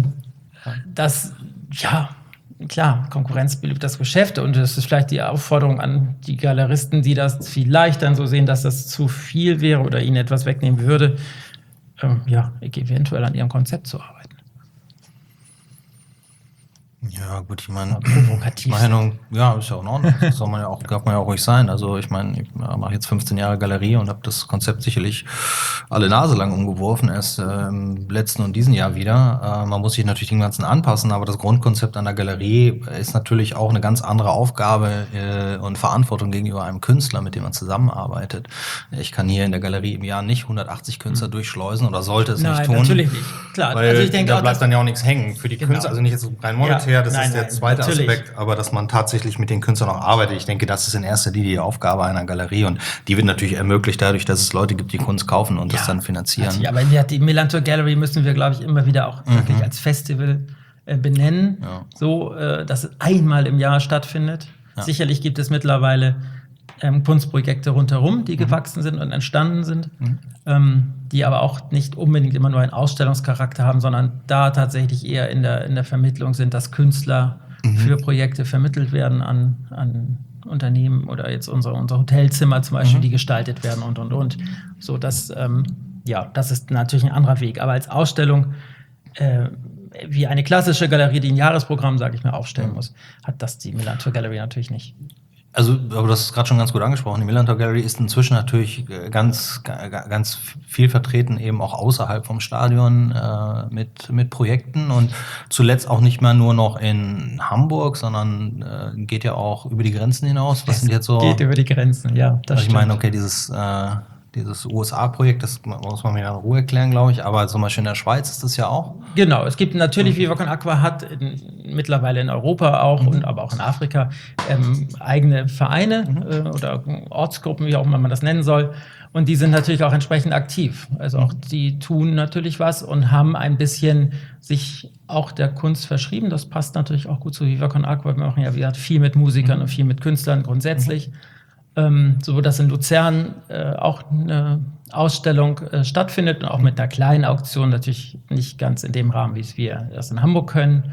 Klar, Konkurrenz belebt das Geschäft und es ist vielleicht die Aufforderung an die Galeristen, die das vielleicht dann so sehen, dass das zu viel wäre oder ihnen etwas wegnehmen würde, eventuell an ihrem Konzept zu arbeiten. Ja, gut, ich meine, provokativ. Meinung, ja, ist ja auch in Ordnung. Das darf man ja auch ruhig sein. Also ich meine, ich mache jetzt 15 Jahre Galerie und habe das Konzept sicherlich alle Nase lang umgeworfen, erst im letzten und diesen Jahr wieder. Man muss sich natürlich den ganzen anpassen, aber das Grundkonzept an der Galerie ist natürlich auch eine ganz andere Aufgabe und Verantwortung gegenüber einem Künstler, mit dem man zusammenarbeitet. Ich kann hier in der Galerie im Jahr nicht 180 Künstler durchschleusen oder sollte es nicht tun. Nein, natürlich nicht. Klar, weil also ich denke da auch, bleibt dann ja auch nichts hängen für die Künstler, also nicht jetzt rein monetär, das ist der zweite Aspekt, aber dass man tatsächlich mit den Künstlern auch arbeitet. Ich denke, das ist in erster Linie die Aufgabe einer Galerie und die wird natürlich ermöglicht dadurch, dass es Leute gibt, die Kunst kaufen und das dann finanzieren. Natürlich, aber die Millantor Gallery müssen wir, glaube ich, immer wieder auch wirklich als Festival benennen, dass es einmal im Jahr stattfindet. Ja. Sicherlich gibt es mittlerweile Kunstprojekte rundherum, die gewachsen sind und entstanden sind, die aber auch nicht unbedingt immer nur einen Ausstellungscharakter haben, sondern da tatsächlich eher in der Vermittlung sind, dass Künstler für Projekte vermittelt werden an Unternehmen oder jetzt unser Hotelzimmer zum Beispiel, die gestaltet werden und. So, das ist natürlich ein anderer Weg. Aber als Ausstellung, wie eine klassische Galerie, die ein Jahresprogramm, sage ich mal, aufstellen muss, hat das die Millantor Gallery natürlich nicht. Also, aber das ist gerade schon ganz gut angesprochen. Die Millantor Gallery ist inzwischen natürlich ganz viel vertreten, eben auch außerhalb vom Stadion mit Projekten und zuletzt auch nicht mehr nur noch in Hamburg, sondern geht ja auch über die Grenzen hinaus. Was sind jetzt so? Geht über die Grenzen, ja. Das ich meine, okay, dieses USA-Projekt, das muss man mir in Ruhe erklären, glaube ich, aber zum Beispiel in der Schweiz ist das ja auch. Genau, es gibt natürlich, Viva Con Aqua hat mittlerweile in Europa auch und aber auch in Afrika eigene Vereine oder Ortsgruppen, wie auch immer man das nennen soll. Und die sind natürlich auch entsprechend aktiv. Also auch die tun natürlich was und haben ein bisschen sich auch der Kunst verschrieben. Das passt natürlich auch gut zu Viva Con Aqua. Wir machen ja, wie gesagt, viel mit Musikern und viel mit Künstlern grundsätzlich. So dass in Luzern auch eine Ausstellung stattfindet und auch mit einer kleinen Auktion, natürlich nicht ganz in dem Rahmen, wie es wir das in Hamburg können.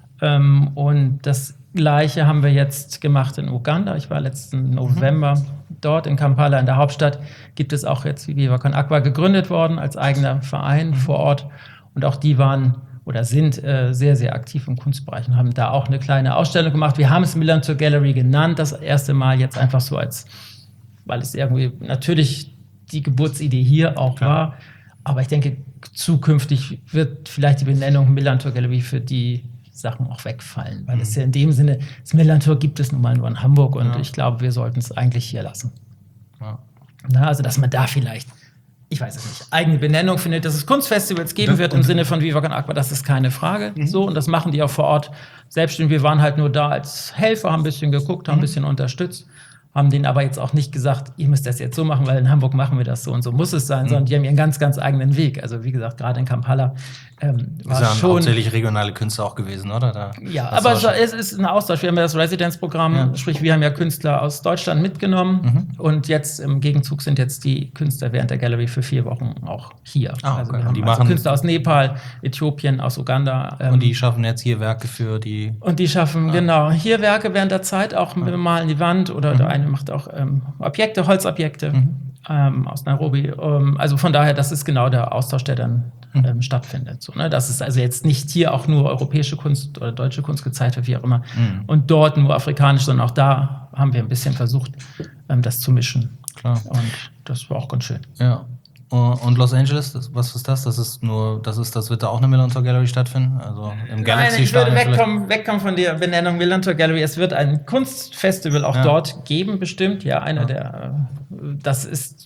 Und das Gleiche haben wir jetzt gemacht in Uganda. Ich war letzten November dort in Kampala, in der Hauptstadt. Gibt es auch jetzt Viva Con Aqua gegründet worden als eigener Verein vor Ort. Und auch die waren oder sind sehr, sehr aktiv im Kunstbereich und haben da auch eine kleine Ausstellung gemacht. Wir haben es Millantor Gallery genannt, das erste Mal jetzt einfach so weil es irgendwie natürlich die Geburtsidee hier auch war. Aber ich denke, zukünftig wird vielleicht die Benennung Millantor Gallery für die Sachen auch wegfallen. Weil es ja in dem Sinne, das Millantor gibt es nun mal nur in Hamburg und ich glaube, wir sollten es eigentlich hier lassen. Ja. Also, dass man da vielleicht, ich weiß es nicht, eigene Benennung findet, dass es Kunstfestivals geben wird im Sinne von Viva Con Aqua, das ist keine Frage. So, und das machen die auch vor Ort selbstständig. Wir waren halt nur da als Helfer, haben ein bisschen geguckt, haben ein bisschen unterstützt, haben denen aber jetzt auch nicht gesagt, ihr müsst das jetzt so machen, weil in Hamburg machen wir das so und so muss es sein, sondern die haben ihren ganz, ganz eigenen Weg. Also wie gesagt, gerade in Kampala war ist ja schon hauptsächlich regionale Künstler auch gewesen, oder? Ja, aber es ist ein Austausch. Wir haben ja das Residenzprogramm, sprich wir haben ja Künstler aus Deutschland mitgenommen und jetzt im Gegenzug sind jetzt die Künstler während der Gallery für 4 Wochen auch hier. Also wir haben also Künstler aus Nepal, Äthiopien, aus Uganda. Und die schaffen jetzt hier Werke für die... Und die schaffen, genau, hier Werke während der Zeit, auch wir malen die Wand oder der eine macht auch Objekte, Holzobjekte aus Nairobi. Also von daher, das ist genau der Austausch, der dann stattfindet. So, ne? Das ist also jetzt nicht hier auch nur europäische Kunst oder deutsche Kunst gezeigt wird, wie auch immer. Und dort nur afrikanisch, sondern auch da haben wir ein bisschen versucht, das zu mischen. Klar. Und das war auch ganz schön. Ja. Und Los Angeles, was ist das? Das wird da auch eine Millantor Gallery stattfinden? Also im Galaxy Nein, ich würde wegkommen von der Benennung Millantor Gallery. Es wird ein Kunstfestival auch dort geben, bestimmt. Ja, das ist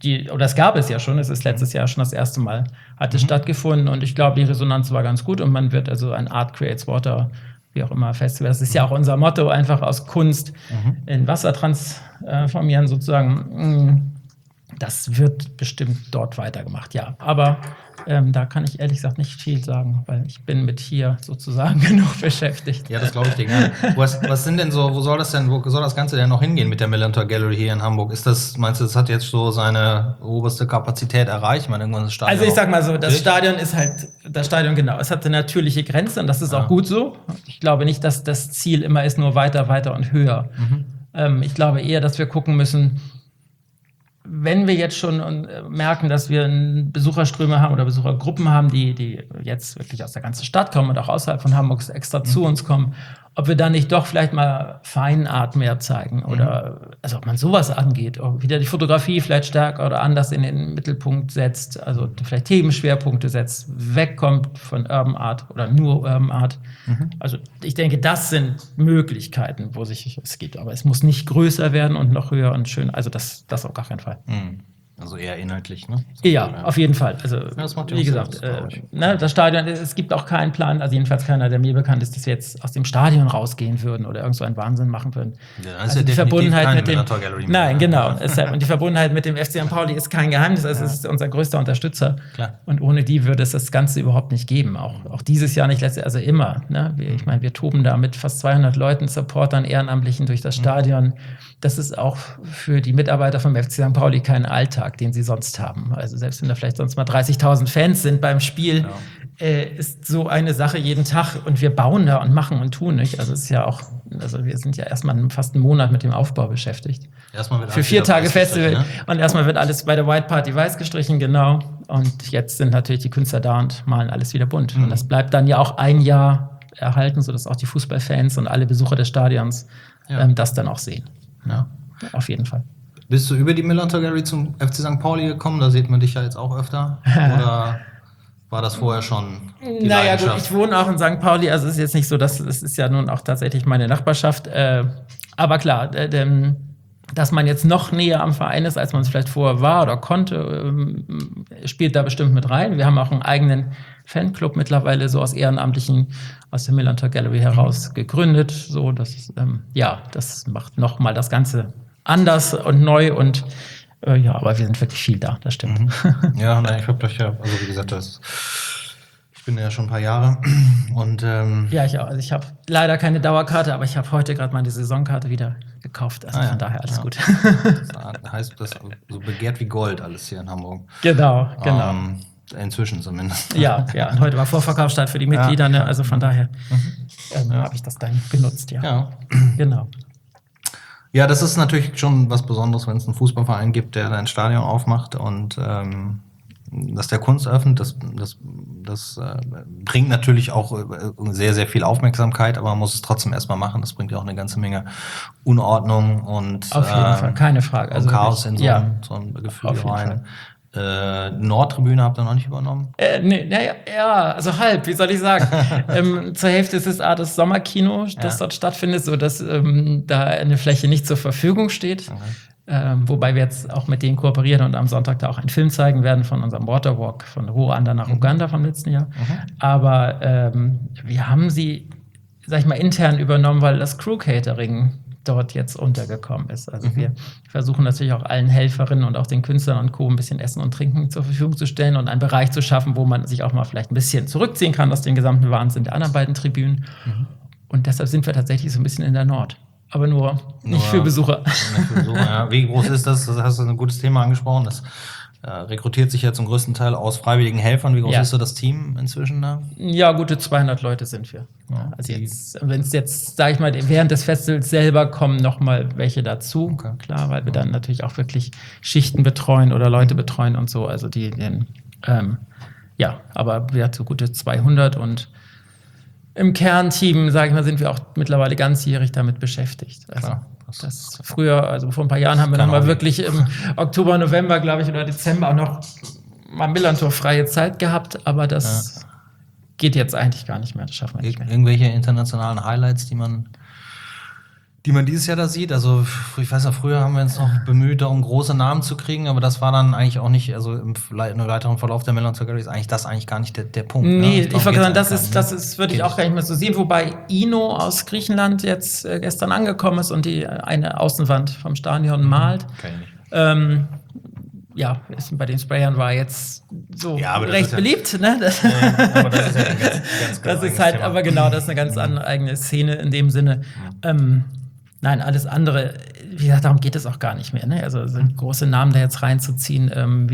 das gab es ja schon, es ist letztes Jahr schon das erste Mal, hat es stattgefunden und ich glaube, die Resonanz war ganz gut und man wird also ein Art Creates Water, wie auch immer, Festival, das ist ja auch unser Motto, einfach aus Kunst in Wasser transformieren sozusagen. Das wird bestimmt dort weitergemacht, ja. Aber da kann ich ehrlich gesagt nicht viel sagen, weil ich bin mit hier sozusagen genug beschäftigt. Ja, das glaube ich dir gerne. Was sind denn so, wo soll das Ganze denn noch hingehen mit der Millantor Gallery hier in Hamburg? Meinst du, das hat jetzt so seine oberste Kapazität erreicht? Ich meine, irgendwann ist das Stadion. Also ich sag mal so, das Stadion, genau, es hat eine natürliche Grenze und das ist auch gut so. Ich glaube nicht, dass das Ziel immer ist, nur weiter und höher. Ich glaube eher, dass wir gucken müssen, wenn wir jetzt schon merken, dass wir Besucherströme haben oder Besuchergruppen haben, die jetzt wirklich aus der ganzen Stadt kommen und auch außerhalb von Hamburg extra zu uns kommen, ob wir dann nicht doch vielleicht mal Feinart mehr zeigen oder also ob man sowas angeht, ob wieder die Fotografie vielleicht stärker oder anders in den Mittelpunkt setzt, also vielleicht Themenschwerpunkte setzt, wegkommt von Urban Art oder nur Urban Art. Also ich denke, das sind Möglichkeiten, wo es geht, aber es muss nicht größer werden und noch höher und schön, also das auf gar keinen Fall. Also eher inhaltlich, ne? Ja, auf jeden Fall. Also, das macht wie gesagt, das Stadion, es gibt auch keinen Plan, also jedenfalls keiner, der mir bekannt ist, dass wir jetzt aus dem Stadion rausgehen würden oder irgend so einen Wahnsinn machen würden. Ja, also ja die Verbundenheit mit dem Nein, genau. Und die Verbundenheit mit dem FC St. Pauli ist kein Geheimnis, es ist unser größter Unterstützer. Klar. Und ohne die würde es das Ganze überhaupt nicht geben. Auch dieses Jahr nicht, also immer. Ne? Ich meine, wir toben da mit fast 200 Leuten, Supportern, Ehrenamtlichen durch das Stadion. Das ist auch für die Mitarbeiter vom FC St. Pauli kein Alltag, den sie sonst haben. Also selbst wenn da vielleicht sonst mal 30.000 Fans sind beim Spiel, ist so eine Sache jeden Tag und wir bauen da und machen und tun, nicht? Also es ist ja auch, also wir sind ja erstmal fast einen Monat mit dem Aufbau beschäftigt. Erstmal wird für 4 Tage Festival, ne? Und erstmal wird alles bei der White Party weiß gestrichen, genau. Und jetzt sind natürlich die Künstler da und malen alles wieder bunt. Und das bleibt dann ja auch ein Jahr erhalten, sodass auch die Fußballfans und alle Besucher des Stadions das dann auch sehen. Ja, auf jeden Fall. Bist du über die Millantor Gallery zum FC St. Pauli gekommen? Da sieht man dich ja jetzt auch öfter. Oder war das vorher schon die Leidenschaft? Gut, ich wohne auch in St. Pauli. Also es ist jetzt nicht so, es ist ja nun auch tatsächlich meine Nachbarschaft. Aber klar, dass man jetzt noch näher am Verein ist, als man es vielleicht vorher war oder konnte, spielt da bestimmt mit rein. Wir haben auch einen eigenen Fanclub mittlerweile so aus Ehrenamtlichen aus der Millantor Gallery heraus gegründet. So, das macht nochmal das Ganze anders und neu und aber wir sind wirklich viel da, das stimmt. Ja, nein, ich habe euch ja, also wie gesagt, ich bin ja schon ein paar Jahre und ja, ich auch. Also ich habe leider keine Dauerkarte, aber ich habe heute gerade meine Saisonkarte wieder gekauft. Also von daher alles gut. Das heißt, das so begehrt wie Gold alles hier in Hamburg. Genau. Inzwischen zumindest. Ja, und heute war Vorverkaufsstart für die Mitglieder, ne? Also von daher habe ich das dann genutzt, ja. Genau. Ja, das ist natürlich schon was Besonderes, wenn es einen Fußballverein gibt, der ein Stadion aufmacht und dass der Kunst öffnet. Das bringt natürlich auch sehr, sehr viel Aufmerksamkeit, aber man muss es trotzdem erstmal machen. Das bringt ja auch eine ganze Menge Unordnung und auf jeden Fall, keine Frage. Also Chaos in so ein Gefühl rein. Nordtribüne habt ihr noch nicht übernommen? Also halb, wie soll ich sagen? Zur Hälfte ist es das Sommerkino, das dort stattfindet, sodass da eine Fläche nicht zur Verfügung steht. Okay. Wobei wir jetzt auch mit denen kooperieren und am Sonntag da auch einen Film zeigen werden von unserem Waterwalk von Ruanda nach Uganda vom letzten Jahr. Aber wir haben sie, sag ich mal, intern übernommen, weil das Crew-Catering dort jetzt untergekommen ist. Also wir versuchen natürlich auch allen Helferinnen und auch den Künstlern und Co. ein bisschen Essen und Trinken zur Verfügung zu stellen und einen Bereich zu schaffen, wo man sich auch mal vielleicht ein bisschen zurückziehen kann aus den gesamten Wahnsinn der anderen beiden Tribünen. Und deshalb sind wir tatsächlich so ein bisschen in der Nord. Aber nur nicht für Besucher. Ja. Wie groß ist das? Das hast du ein gutes Thema angesprochen. Das rekrutiert sich ja zum größten Teil aus freiwilligen Helfern. Wie groß ist so das Team inzwischen da? Ja, gute 200 Leute sind wir. Ja, also wenn es jetzt, sage ich mal, während des Festivals selber kommen noch mal welche dazu. Okay. Klar, weil wir dann natürlich auch wirklich Schichten betreuen oder Leute betreuen und so. Also aber wir hatten so gute 200 und im Kernteam, sage ich mal, sind wir auch mittlerweile ganzjährig damit beschäftigt. Also klar. Das früher, also vor ein paar Jahren haben wir noch mal wirklich im Oktober, November, glaube ich, oder Dezember auch noch mal Millantor freie Zeit gehabt, aber das geht jetzt eigentlich gar nicht mehr, das schaffen wir nicht mehr. Irgendwelche internationalen Highlights, die man die man dieses Jahr da sieht. Also ich weiß ja, früher haben wir uns noch bemüht, darum große Namen zu kriegen, aber das war dann eigentlich auch nicht, also im weiteren Verlauf der Millantor Gallery ist eigentlich das gar nicht der Punkt. Nee, ne? ich wollte sagen, das würde ich auch gar nicht mehr so sehen, wobei Ino aus Griechenland jetzt gestern angekommen ist und die eine Außenwand vom Stadion malt. Ja, bei den Sprayern war jetzt so recht beliebt. Ne? Aber das ist ja ein ganz das ist halt, Thema. Aber genau, das ist eine ganz andere eigene Szene in dem Sinne. Nein, alles andere, wie gesagt, darum geht es auch gar nicht mehr. Ne? Also große Namen da jetzt reinzuziehen,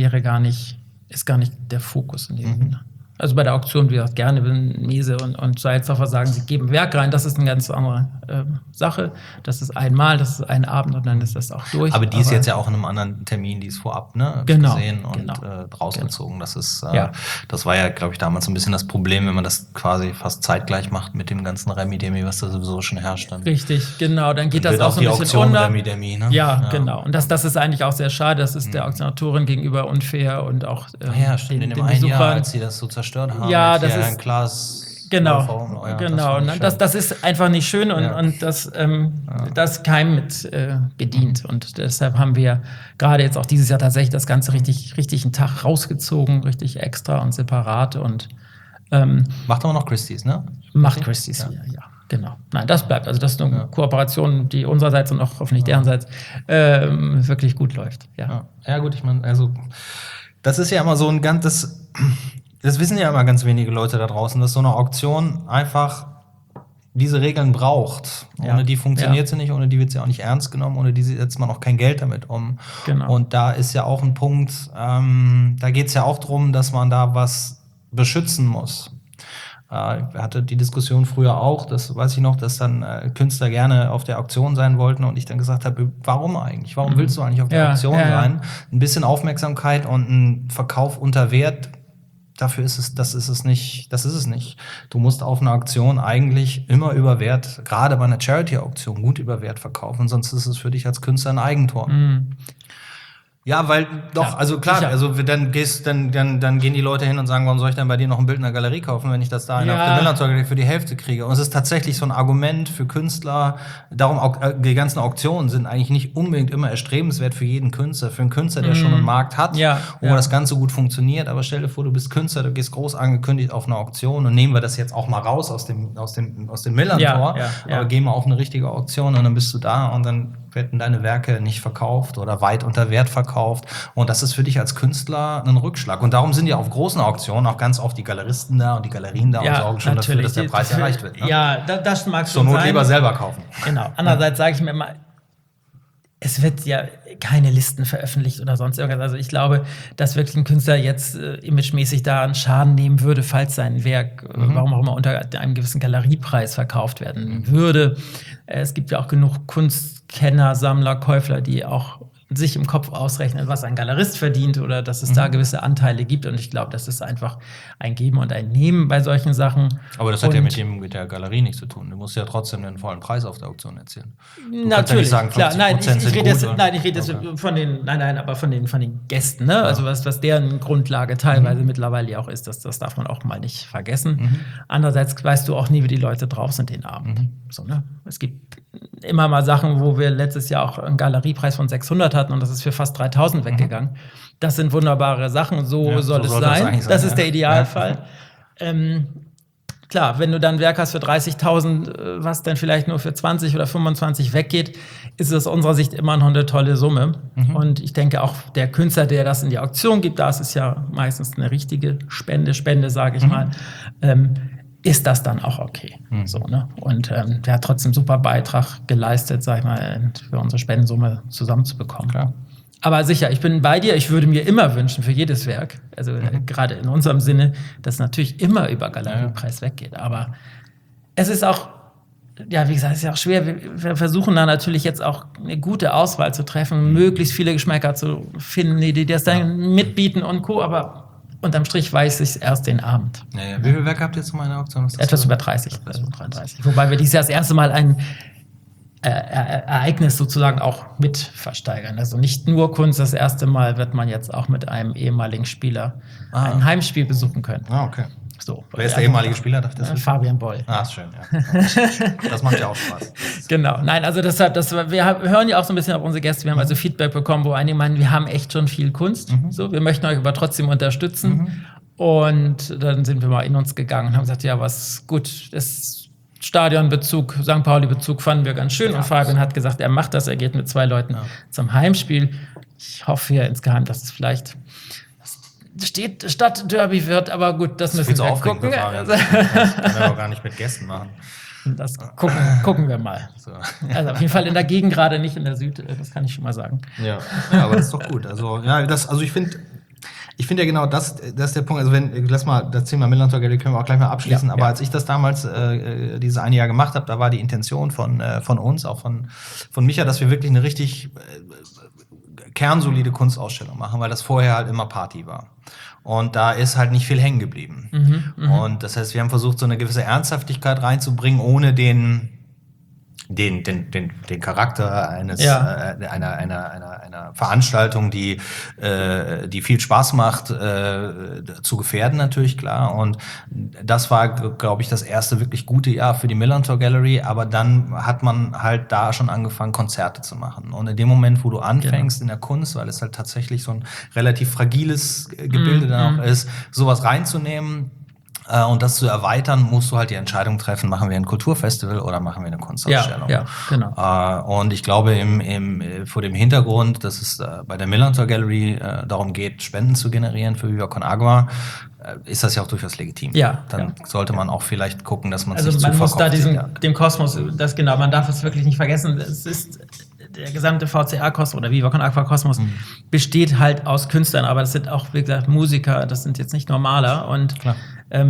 ist gar nicht der Fokus in dem Sinne. Also bei der Auktion, wie gesagt, gerne, wenn Mese und Salzdorfer sagen, sie geben Werk rein, das ist eine ganz andere Sache. Das ist einmal, das ist ein Abend und dann ist das auch durch. Aber die ist jetzt ja auch in einem anderen Termin, die ist vorab gesehen und rausgezogen. Das ist, das war ja, glaube ich, damals ein bisschen das Problem, wenn man das quasi fast zeitgleich macht mit dem ganzen Remi-Demi, was da sowieso schon herrscht. Dann richtig, genau, dann geht das auch so ein bisschen Auktion unter. Remi-Demi, ne? Ja, genau. Und das ist eigentlich auch sehr schade. Das ist der Auktionatorin gegenüber unfair und auch stimmt, in dem einen Jahr, als sie das so zerstört haben. Ja, das ist ein Glas. Genau. Das ist einfach nicht schön und das keinem mit bedient. Und deshalb haben wir gerade jetzt auch dieses Jahr tatsächlich das Ganze richtig einen Tag rausgezogen, richtig extra und separat. Und macht aber noch Christie's, ne? Macht Christie's, ja. Genau. Nein, das bleibt. Also das ist eine Kooperation, die unsererseits und auch hoffentlich derenseits wirklich gut läuft. Ja, gut, ich meine, also das ist ja immer so ein ganzes. Das wissen ja immer ganz wenige Leute da draußen, dass so eine Auktion einfach diese Regeln braucht. Ohne die funktioniert sie nicht, ohne die wird sie auch nicht ernst genommen, ohne die setzt man auch kein Geld damit um. Genau. Und da ist ja auch ein Punkt, da geht es ja auch darum, dass man da was beschützen muss. Ich hatte die Diskussion früher auch, das weiß ich noch, dass dann Künstler gerne auf der Auktion sein wollten und ich dann gesagt habe, warum eigentlich? Warum willst du eigentlich auf der Auktion sein? Ein bisschen Aufmerksamkeit und ein Verkauf unter Wert, dafür ist es nicht. Du musst auf einer Auktion eigentlich immer über Wert, gerade bei einer Charity-Auktion, gut über Wert verkaufen, sonst ist es für dich als Künstler ein Eigentor. Ja, weil also klar, also dann gehen die Leute hin und sagen, warum soll ich denn bei dir noch ein Bild in der Galerie kaufen, wenn ich das da auf der Millantor Galerie für die Hälfte kriege? Und es ist tatsächlich so ein Argument für Künstler, darum die ganzen Auktionen sind eigentlich nicht unbedingt immer erstrebenswert für jeden Künstler, für einen Künstler, der schon einen Markt hat, wo das Ganze gut funktioniert, aber stell dir vor, du bist Künstler, du gehst groß angekündigt auf eine Auktion und nehmen wir das jetzt auch mal raus aus dem Millantor, aber gehen wir auf eine richtige Auktion und dann bist du da und dann werden deine Werke nicht verkauft oder weit unter Wert verkauft. Und das ist für dich als Künstler ein Rückschlag. Und darum sind ja auf großen Auktionen auch ganz oft die Galeristen da und die Galerien da und sorgen schon dafür, dass der Preis erreicht wird. Ne? Ja, das mag schon sein. Zur Not lieber selber kaufen. Genau. Andererseits sage ich mir immer, es wird ja keine Listen veröffentlicht oder sonst irgendwas. Also ich glaube, dass wirklich ein Künstler jetzt imagemäßig da einen Schaden nehmen würde, falls sein Werk, warum auch immer, unter einem gewissen Galeriepreis verkauft werden würde. Es gibt ja auch genug Kunstkenner, Sammler, Käufler, die auch sich im Kopf ausrechnen, was ein Galerist verdient oder dass es da gewisse Anteile gibt. Und ich glaube, das ist einfach ein Geben und ein Nehmen bei solchen Sachen. Aber das hat ja mit der Galerie nichts zu tun. Du musst ja trotzdem den vollen Preis auf der Auktion erzielen. Natürlich, ja nicht sagen, klar. Ich rede jetzt von den Gästen, ne? Also was deren Grundlage teilweise mittlerweile ja auch ist, das darf man auch mal nicht vergessen. Andererseits weißt du auch nie, wie die Leute drauf sind den Abend. So, ne? Es gibt immer mal Sachen, wo wir letztes Jahr auch einen Galeriepreis von 600 hatten und das ist für fast 3.000 weggegangen. Das sind wunderbare Sachen, so soll es sein. Das ist der Idealfall. Klar, wenn du dann ein Werk hast für 30.000, was dann vielleicht nur für 20 oder 25 weggeht, ist es aus unserer Sicht immer noch eine tolle Summe. Und ich denke auch, der Künstler, der das in die Auktion gibt, da ist es ja meistens eine richtige Spende, sage ich mal, ist das dann auch okay. So, ne? Und der hat trotzdem einen super Beitrag geleistet, sag ich mal, für unsere Spendensumme zusammenzubekommen. Klar. Aber sicher, ich bin bei dir, ich würde mir immer wünschen für jedes Werk, also gerade in unserem Sinne, dass natürlich immer über Galeriepreis weggeht. Aber es ist auch, ja, wie gesagt, es ist ja auch schwer. Wir versuchen da natürlich jetzt auch eine gute Auswahl zu treffen, möglichst viele Geschmäcker zu finden, die das dann mitbieten und Co., aber unterm Strich weiß ich es erst den Abend. Ja. Wie viele Werke habt ihr jetzt in meiner Auktion? Etwas über 30. 33. Wobei wir dieses Jahr das erste Mal ein Ereignis sozusagen auch mit versteigern. Also nicht nur Kunst, das erste Mal wird man jetzt auch mit einem ehemaligen Spieler ein Heimspiel besuchen können. Okay. So, Wer ist der ehemalige Spieler? Darf ich das wissen? Fabian Boll. Ah, ist schön, ja. Das macht ja auch Spaß. Genau, nein, also deshalb, wir hören ja auch so ein bisschen auf unsere Gäste, wir haben also Feedback bekommen, wo einige meinen, wir haben echt schon viel Kunst, so, wir möchten euch aber trotzdem unterstützen. Und dann sind wir mal in uns gegangen und haben gesagt, ja, was gut, das Stadionbezug, St. Pauli-Bezug fanden wir ganz schön. Und Fabian hat gesagt, er macht das, er geht mit 2 Leuten zum Heimspiel. Ich hoffe ja insgeheim, dass es vielleicht Stadtderby wird, aber gut, das müssen wir gucken. Das können wir auch gar nicht mit Gästen machen. Das gucken wir mal. So. Also auf jeden Fall in der Gegend, gerade nicht in der Süd, das kann ich schon mal sagen. Ja, aber das ist doch gut. Also, ich finde ja genau, das ist der Punkt. Also das Thema Millantor Gallery können wir auch gleich mal abschließen. Aber als ich das damals dieses eine Jahr gemacht habe, da war die Intention von uns, auch von Micha, dass wir wirklich eine richtig kernsolide Kunstausstellung machen, weil das vorher halt immer Party war. Und da ist halt nicht viel hängen geblieben. Und das heißt, wir haben versucht, so eine gewisse Ernsthaftigkeit reinzubringen, ohne den Charakter einer Veranstaltung, die viel Spaß macht, zu gefährden, natürlich, klar. Und das war, glaube ich, das erste wirklich gute Jahr für die Millantor Gallery. Aber dann hat man halt da schon angefangen, Konzerte zu machen. Und in dem Moment, wo du anfängst in der Kunst, weil es halt tatsächlich so ein relativ fragiles Gebilde dann auch ist, sowas reinzunehmen, und das zu erweitern, musst du halt die Entscheidung treffen, machen wir ein Kulturfestival oder machen wir eine Kunstausstellung. Ja, genau. Und ich glaube, vor dem Hintergrund, dass es bei der Millantor Gallery darum geht, Spenden zu generieren für Viva Con Agua, ist das ja auch durchaus legitim. Ja, Dann sollte man auch vielleicht gucken, dass man also sich man muss da dem Kosmos, man darf es wirklich nicht vergessen, es ist der gesamte VCA-Kosmos oder Viva Con Agua Kosmos besteht halt aus Künstlern, aber das sind auch, wie gesagt, Musiker, das sind jetzt nicht Normaler und klar.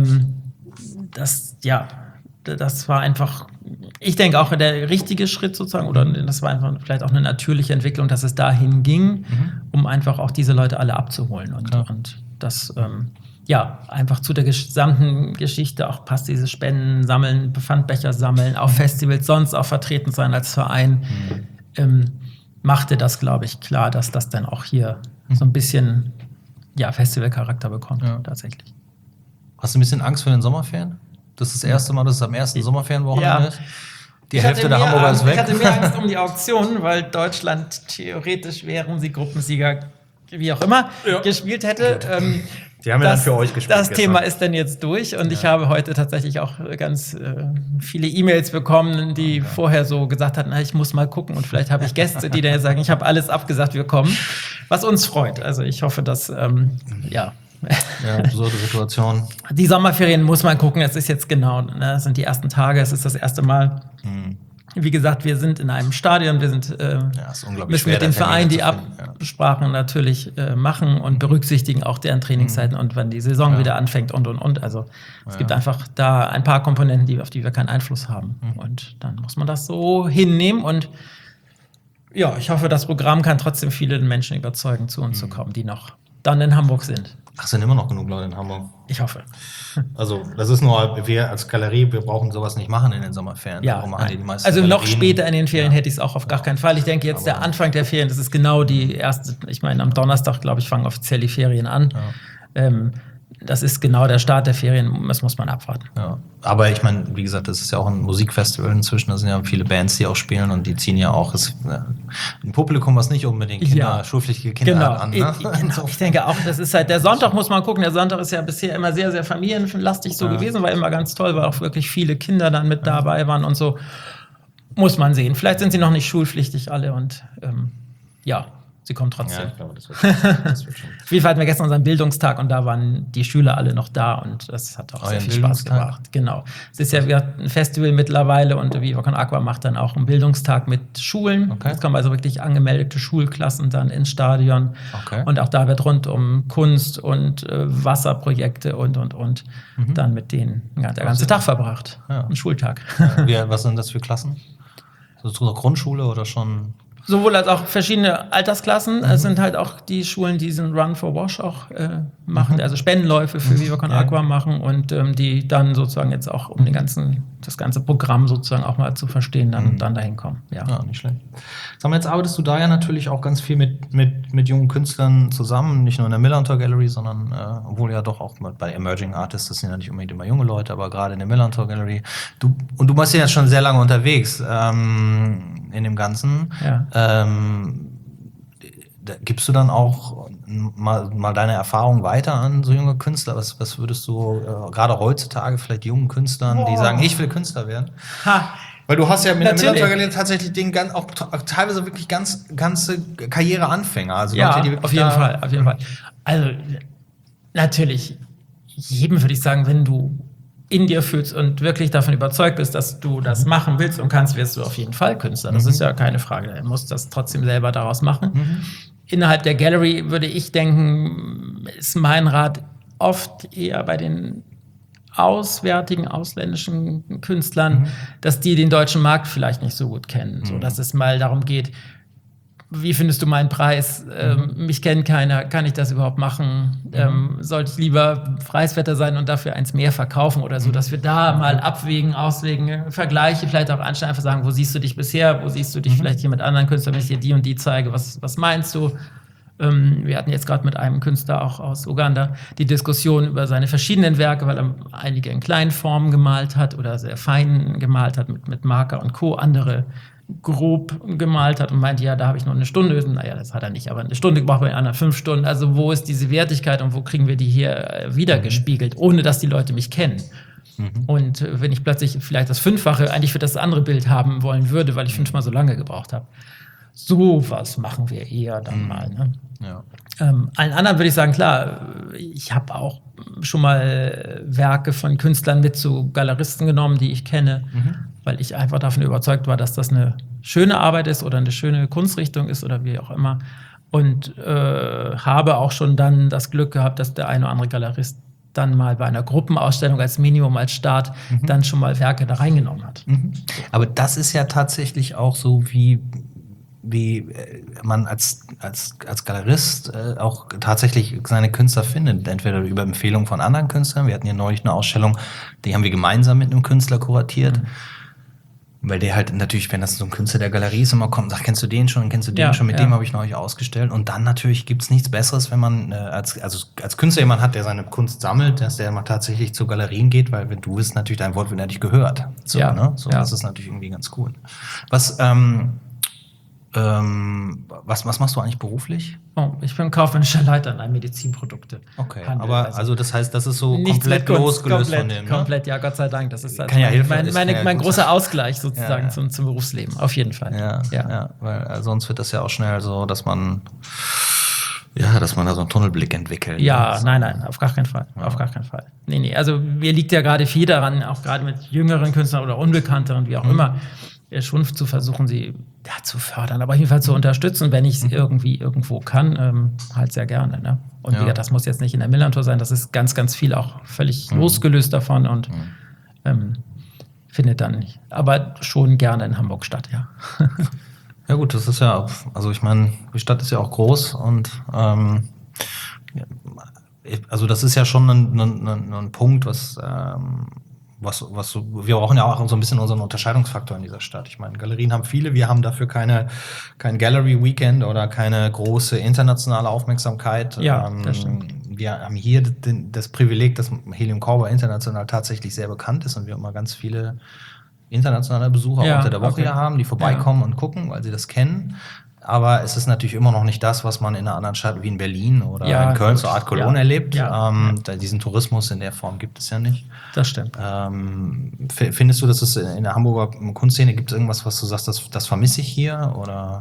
Das war einfach, ich denke auch der richtige Schritt sozusagen, oder das war einfach vielleicht auch eine natürliche Entwicklung, dass es dahin ging, um einfach auch diese Leute alle abzuholen und das einfach zu der gesamten Geschichte auch passt, dieses Spenden sammeln, Pfandbecher sammeln, auf Festivals sonst auch vertreten sein als Verein, machte das, glaube ich, klar, dass das dann auch hier so ein bisschen Festivalcharakter bekommt, tatsächlich. Hast du ein bisschen Angst vor den Sommerferien? Das ist das erste Mal, dass es am ersten Sommerferienwochenende ist? Die Hälfte der Hamburger ist weg. Ich hatte mehr Angst um die Auktion, weil Deutschland theoretisch, wären sie Gruppensieger, wie auch immer, gespielt hätte. Die haben ja dann für euch gespielt. Das Thema ist dann jetzt durch und ich habe heute tatsächlich auch ganz viele E-Mails bekommen, die vorher so gesagt hatten, ich muss mal gucken und vielleicht habe ich Gäste, die dann sagen, ich habe alles abgesagt, wir kommen. Was uns freut. Also ich hoffe, dass, absurde Situation. Die Sommerferien muss man gucken, es ist jetzt genau, es sind die ersten Tage, es ist das erste Mal. Wie gesagt, wir sind in einem Stadion, wir sind, müssen mit dem Verein die Absprachen natürlich machen und berücksichtigen auch deren Trainingszeiten und wann die Saison wieder anfängt und. Also es gibt einfach da ein paar Komponenten, auf die wir keinen Einfluss haben. Und dann muss man das so hinnehmen und ich hoffe, das Programm kann trotzdem viele Menschen überzeugen, zu uns zu kommen, die noch dann in Hamburg sind. Ach, sind immer noch genug Leute in Hamburg? Ich hoffe. Also, das ist nur, wir als Galerie, wir brauchen sowas nicht machen in den Sommerferien. Machen die meisten also Galerien. Noch später in den Ferien hätte ich es auch auf gar keinen Fall. Ich denke jetzt, der Anfang der Ferien, das ist genau die erste, ich meine, am Donnerstag, glaube ich, fangen offiziell die Ferien an. Das ist genau der Start der Ferien, das muss man abwarten. Ja. Aber ich meine, wie gesagt, das ist ja auch ein Musikfestival inzwischen, da sind ja viele Bands, die auch spielen und die ziehen ja auch ein Publikum, was nicht unbedingt schulpflichtige Kinder an. Ne? Genau. Ich denke auch, das ist halt, der Sonntag muss man gucken, der Sonntag ist ja bisher immer sehr, sehr familienlastig so gewesen, war immer ganz toll, weil auch wirklich viele Kinder dann mit dabei waren und so. Muss man sehen. Vielleicht sind sie noch nicht schulpflichtig alle und sie kommen trotzdem. Ja, ich glaube, das wird schon. Wir hatten gestern unseren Bildungstag und da waren die Schüler alle noch da und das hat auch sehr viel Spaß gemacht. Genau. Es ist ja ein Festival mittlerweile und Viva Con Agua macht dann auch einen Bildungstag mit Schulen. Okay. Jetzt kommen also wirklich angemeldete Schulklassen dann ins Stadion. Okay. Und auch da wird rund um Kunst und Wasserprojekte und dann mit denen der ganze Tag verbracht. Ja. Ein Schultag. Was sind das für Klassen? So Grundschule oder schon Sowohl als auch verschiedene Altersklassen. Es sind halt auch die Schulen, die diesen Run for Wash auch machen, also Spendenläufe für Viva Con Aqua machen und die dann sozusagen jetzt auch, um das ganze Programm sozusagen auch mal zu verstehen, dann dahin kommen. Ja, nicht schlecht. Sag mal, jetzt arbeitest du da ja natürlich auch ganz viel mit jungen Künstlern zusammen, nicht nur in der Millantor Gallery, sondern obwohl ja doch auch bei Emerging Artists, das sind ja nicht unbedingt immer junge Leute, aber gerade in der Millantor Gallery. Du bist ja jetzt schon sehr lange unterwegs in dem Ganzen. Ja. Gibst du dann auch mal deine Erfahrung weiter an so junge Künstler? Was würdest du gerade heutzutage vielleicht jungen Künstlern, die sagen, ich will Künstler werden? Weil du hast ja mit der Millantor Gallery tatsächlich auch teilweise wirklich ganze Karriereanfänger. Also ja, Leute, die wirklich auf jeden Fall. Also natürlich, jedem würde ich sagen, wenn du in dir fühlst und wirklich davon überzeugt bist, dass du das machen willst und kannst, wirst du auf jeden Fall Künstler. Das ist ja keine Frage. Du musst das trotzdem selber daraus machen. Innerhalb der Gallery würde ich denken, ist mein Rat oft eher bei den ausländischen Künstlern, dass die den deutschen Markt vielleicht nicht so gut kennen. So, dass es mal darum geht, wie findest du meinen Preis? Mich kennt keiner, kann ich das überhaupt machen? Sollte ich lieber preiswerter sein und dafür eins mehr verkaufen oder so, dass wir da mal abwägen, auslegen, Vergleiche vielleicht auch anstellen, einfach sagen, wo siehst du dich bisher, wo siehst du dich vielleicht hier mit anderen Künstlern, wenn ich dir die und die zeige, was meinst du? Wir hatten jetzt gerade mit einem Künstler auch aus Uganda die Diskussion über seine verschiedenen Werke, weil er einige in kleinen Formen gemalt hat oder sehr fein gemalt hat mit Marker und Co., andere grob gemalt hat und meinte, ja, da habe ich noch eine Stunde. Naja, das hat er nicht, aber eine Stunde gebraucht, bei den anderen 5 Stunden. Also wo ist diese Wertigkeit und wo kriegen wir die hier wiedergespiegelt, ohne dass die Leute mich kennen? Und wenn ich plötzlich vielleicht das 5-fache eigentlich für das andere Bild haben wollen würde, weil ich 5-mal so lange gebraucht habe. Sowas machen wir eher dann mal. Ne? Ja. Allen anderen würde ich sagen, klar, ich habe auch schon mal Werke von Künstlern mit zu Galeristen genommen, die ich kenne, weil ich einfach davon überzeugt war, dass das eine schöne Arbeit ist oder eine schöne Kunstrichtung ist oder wie auch immer. Und habe auch schon dann das Glück gehabt, dass der eine oder andere Galerist dann mal bei einer Gruppenausstellung als Minimum, als Start, dann schon mal Werke da reingenommen hat. Aber das ist ja tatsächlich auch so, wie man als Galerist auch tatsächlich seine Künstler findet. Entweder über Empfehlungen von anderen Künstlern. Wir hatten hier neulich eine Ausstellung, die haben wir gemeinsam mit einem Künstler kuratiert. Weil der halt natürlich, wenn das so ein Künstler der Galerie ist, immer kommt und sagt, kennst du den schon, kennst du den schon, mit dem habe ich neulich ausgestellt. Und dann natürlich gibt's nichts Besseres, wenn man als Künstler jemand hat, der seine Kunst sammelt, dass der mal tatsächlich zu Galerien geht, weil wenn du bist, natürlich dein Wort wird natürlich gehört. So, ne? So, das ist natürlich irgendwie ganz cool. Was machst du eigentlich beruflich? Oh, ich bin kaufmännischer Leiter in einem Medizinprodukte. Okay, aber also das heißt, das ist so komplett losgelöst von dem, ne? Komplett, ja, Gott sei Dank. Das ist halt mein großer Ausgleich sozusagen zum Berufsleben, auf jeden Fall. Ja, weil sonst wird das ja auch schnell so, dass man da so einen Tunnelblick entwickelt. Ja, nein, auf gar keinen Fall. Ja. Auf gar keinen Fall. Nee, also mir liegt ja gerade viel daran, auch gerade mit jüngeren Künstlern oder unbekannteren, wie auch immer, schon zu versuchen, sie zu fördern, aber auf jeden Fall zu unterstützen, wenn ich es irgendwo kann, halt sehr gerne. Ne? Und wie gesagt, das muss jetzt nicht in der Millantor sein, das ist ganz, ganz viel auch völlig losgelöst davon und findet dann nicht. Aber schon gerne in Hamburg-Stadt, ja. Ja gut, das ist ja, also ich meine, die Stadt ist ja auch groß und also das ist ja schon ein Punkt, was wir brauchen ja auch so ein bisschen unseren Unterscheidungsfaktor in dieser Stadt. Ich meine, Galerien haben viele, wir haben dafür kein Gallery Weekend oder keine große internationale Aufmerksamkeit. Ja, das stimmt. Wir haben hier das Privileg, dass Helium Cowboy international tatsächlich sehr bekannt ist und wir immer ganz viele internationale Besucher unter der Woche hier haben, die vorbeikommen und gucken, weil sie das kennen. Aber es ist natürlich immer noch nicht das, was man in einer anderen Stadt wie in Berlin oder in Köln, so Art Cologne erlebt. Diesen Tourismus in der Form gibt es ja nicht. Das stimmt. Findest du, dass es in der Hamburger Kunstszene gibt es irgendwas, was du sagst, das vermisse ich hier? Oder?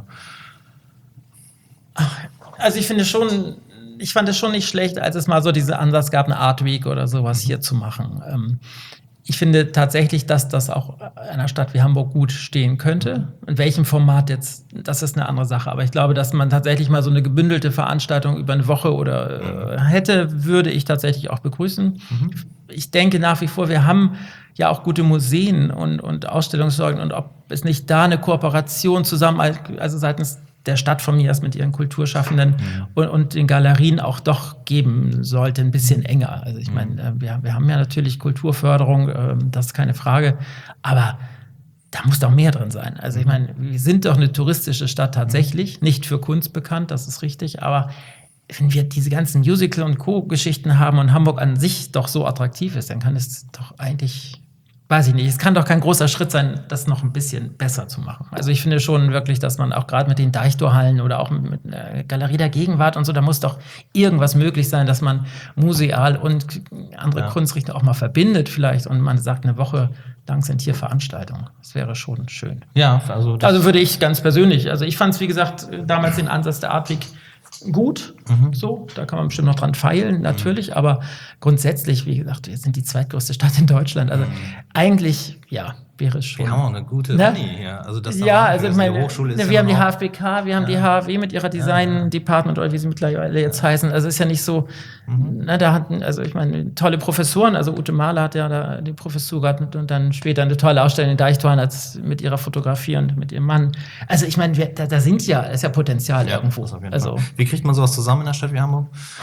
Also ich fand es schon nicht schlecht, als es mal so diese Ansatz gab, eine Art Week oder sowas hier zu machen. Ich finde tatsächlich, dass das auch einer Stadt wie Hamburg gut stehen könnte. In welchem Format jetzt, das ist eine andere Sache. Aber ich glaube, dass man tatsächlich mal so eine gebündelte Veranstaltung über eine Woche oder hätte, würde ich tatsächlich auch begrüßen. ich denke nach wie vor, wir haben ja auch gute Museen und Ausstellungssorgen und ob es nicht da eine Kooperation zusammen, also seitens der Stadt von mir mit ihren Kulturschaffenden und den Galerien auch doch geben sollte, ein bisschen enger. Also ich meine, wir haben ja natürlich Kulturförderung, das ist keine Frage, aber da muss doch mehr drin sein. Also ich meine, wir sind doch eine touristische Stadt tatsächlich, nicht für Kunst bekannt, das ist richtig, aber wenn wir diese ganzen Musical- und Co-Geschichten haben und Hamburg an sich doch so attraktiv ist, dann kann es doch eigentlich, weiß ich nicht, es kann doch kein großer Schritt sein, das noch ein bisschen besser zu machen. Also ich finde schon wirklich, dass man auch gerade mit den Deichtorhallen oder auch mit der Galerie der Gegenwart und so, da muss doch irgendwas möglich sein, dass man museal und andere Kunstrichtungen auch mal verbindet vielleicht und man sagt, eine Woche lang sind hier Veranstaltungen. Das wäre schon schön. Ja, also würde ich ganz persönlich, also ich fand es, wie gesagt, damals den Ansatz der Art Week gut, so, da kann man bestimmt noch dran feilen, natürlich, aber grundsätzlich, wie gesagt, wir sind die zweitgrößte Stadt in Deutschland, also eigentlich, ja, wäre es schon. Wir haben auch eine gute Uni hier. Also das also ich meine, Hochschule ist wir haben die HFBK, wir haben die HFW mit ihrer Design Department oder wie sie mittlerweile jetzt heißen. Also ist ja nicht so, da hatten, also ich meine, tolle Professoren, also Ute Mahler hat ja da die Professur gehabt und dann später eine tolle Ausstellung in Deichtorhallen mit ihrer Fotografie und mit ihrem Mann. Also ich meine, da ist ja Potenzial irgendwo. Also, wie kriegt man sowas zusammen in einer Stadt wie Hamburg?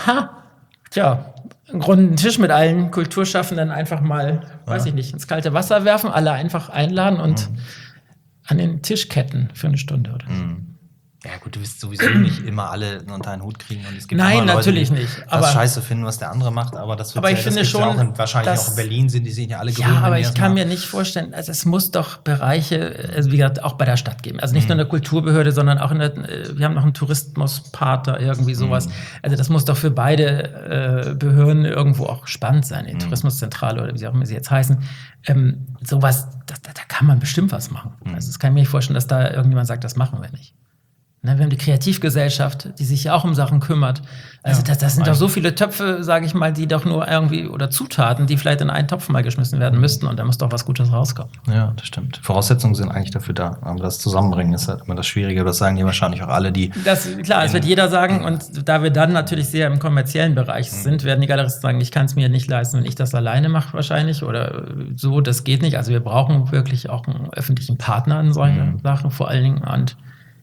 Einen runden Tisch mit allen Kulturschaffenden einfach mal, weiß ich nicht, ins kalte Wasser werfen, alle einfach einladen und an den Tisch ketten für eine Stunde oder so. Ja gut, du wirst sowieso nicht immer alle unter einen Hut kriegen. Und es gibt Nein, Leute, natürlich die nicht. Das scheiße finden, was der andere macht, aber das wird ich finde schon, wahrscheinlich auch in Berlin sind ja alle grün. Ja, aber ich kann mir nicht vorstellen, also es muss doch Bereiche, also wie gesagt, auch bei der Stadt geben. Also nicht nur in der Kulturbehörde, sondern auch wir haben noch einen Tourismuspart da, irgendwie sowas. Also das muss doch für beide Behörden irgendwo auch spannend sein, die Tourismuszentrale oder wie sie auch immer sie jetzt heißen. Sowas, da kann man bestimmt was machen. Also das kann ich mir nicht vorstellen, dass da irgendjemand sagt, das machen wir nicht. Wir haben die Kreativgesellschaft, die sich ja auch um Sachen kümmert. Also das sind doch so viele Töpfe, sage ich mal, die doch nur irgendwie, oder Zutaten, die vielleicht in einen Topf mal geschmissen werden müssten und da muss doch was Gutes rauskommen. Ja, das stimmt. Voraussetzungen sind eigentlich dafür da. Aber das Zusammenbringen ist halt immer das Schwierige. Das sagen die wahrscheinlich auch alle, die... Das wird jeder sagen. Und da wir dann natürlich sehr im kommerziellen Bereich sind, werden die Galeristen sagen, ich kann es mir nicht leisten, wenn ich das alleine mache wahrscheinlich. Oder so, das geht nicht. Also wir brauchen wirklich auch einen öffentlichen Partner in solchen Sachen vor allen Dingen. Und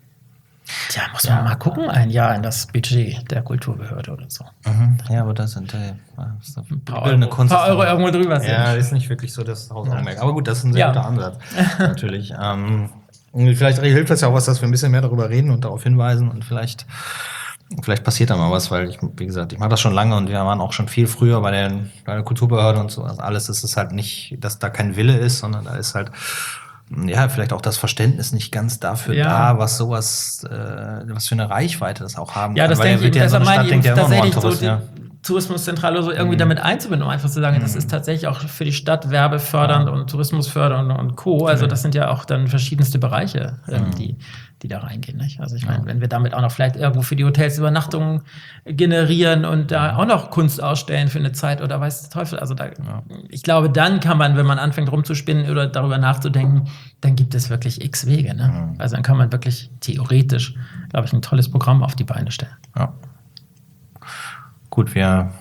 muss man mal gucken, ein Jahr in das Budget der Kulturbehörde oder so. Ja, aber das sind ein paar Euro irgendwo drüber sind. Ja, ist nicht wirklich so das Hauptaugenmerk. Aber gut, das ist ein sehr guter Ansatz, natürlich. Vielleicht hilft das ja auch was, dass wir ein bisschen mehr darüber reden und darauf hinweisen und vielleicht passiert da mal was, weil wie gesagt, ich mache das schon lange und wir waren auch schon viel früher bei der Kulturbehörde und so. Also alles ist es halt nicht, dass da kein Wille ist, sondern da ist halt vielleicht auch das Verständnis nicht ganz dafür da, was sowas, was für eine Reichweite das auch haben kann. Das denke ich, deshalb meine ich tatsächlich so die Tourismuszentrale so irgendwie damit einzubinden, um einfach zu sagen, das ist tatsächlich auch für die Stadt werbefördernd und Tourismusfördernd und Co. Also das sind ja auch dann verschiedenste Bereiche, die da reingehen. Nicht? Also ich meine, wenn wir damit auch noch vielleicht irgendwo für die Hotels Übernachtungen generieren und da auch noch Kunst ausstellen für eine Zeit oder weiß der Teufel. Also ich glaube, dann kann man, wenn man anfängt rumzuspinnen oder darüber nachzudenken, dann gibt es wirklich x Wege. Ne? Also dann kann man wirklich theoretisch, glaube ich, ein tolles Programm auf die Beine stellen. Ja. Gut, wir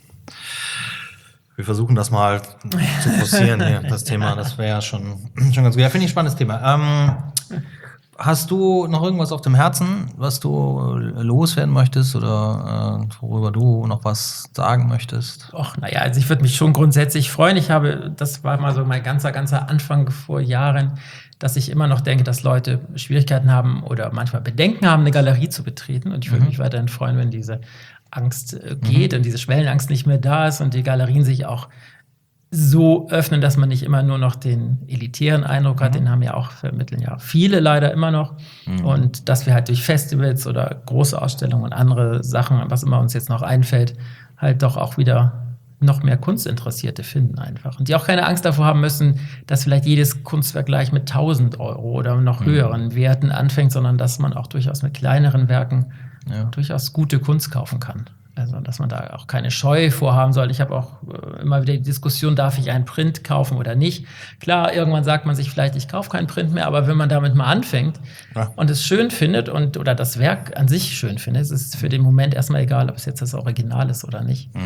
versuchen das mal zu forcieren hier, das Thema. Das wäre ja schon ganz gut. Ja, finde ich ein spannendes Thema. Hast du noch irgendwas auf dem Herzen, was du loswerden möchtest oder worüber du noch was sagen möchtest? Also ich würde mich schon grundsätzlich freuen. Das war mal so mein ganzer Anfang vor Jahren, dass ich immer noch denke, dass Leute Schwierigkeiten haben oder manchmal Bedenken haben, eine Galerie zu betreten. Und ich würde mich weiterhin freuen, wenn diese Angst geht und diese Schwellenangst nicht mehr da ist und die Galerien sich auch so öffnen, dass man nicht immer nur noch den elitären Eindruck hat, den vermitteln ja viele leider immer noch. Und dass wir halt durch Festivals oder große Ausstellungen und andere Sachen, was immer uns jetzt noch einfällt, halt doch auch wieder noch mehr Kunstinteressierte finden einfach. Und die auch keine Angst davor haben müssen, dass vielleicht jedes Kunstwerk gleich mit 1.000 Euro oder noch höheren Werten anfängt, sondern dass man auch durchaus mit kleineren Werken durchaus gute Kunst kaufen kann. Also, dass man da auch keine Scheu vorhaben soll. Ich habe auch immer wieder die Diskussion, darf ich einen Print kaufen oder nicht? Klar, irgendwann sagt man sich vielleicht, ich kaufe keinen Print mehr, aber wenn man damit mal anfängt und es schön findet oder das Werk an sich schön findet, ist es für den Moment erstmal egal, ob es jetzt das Original ist oder nicht. Und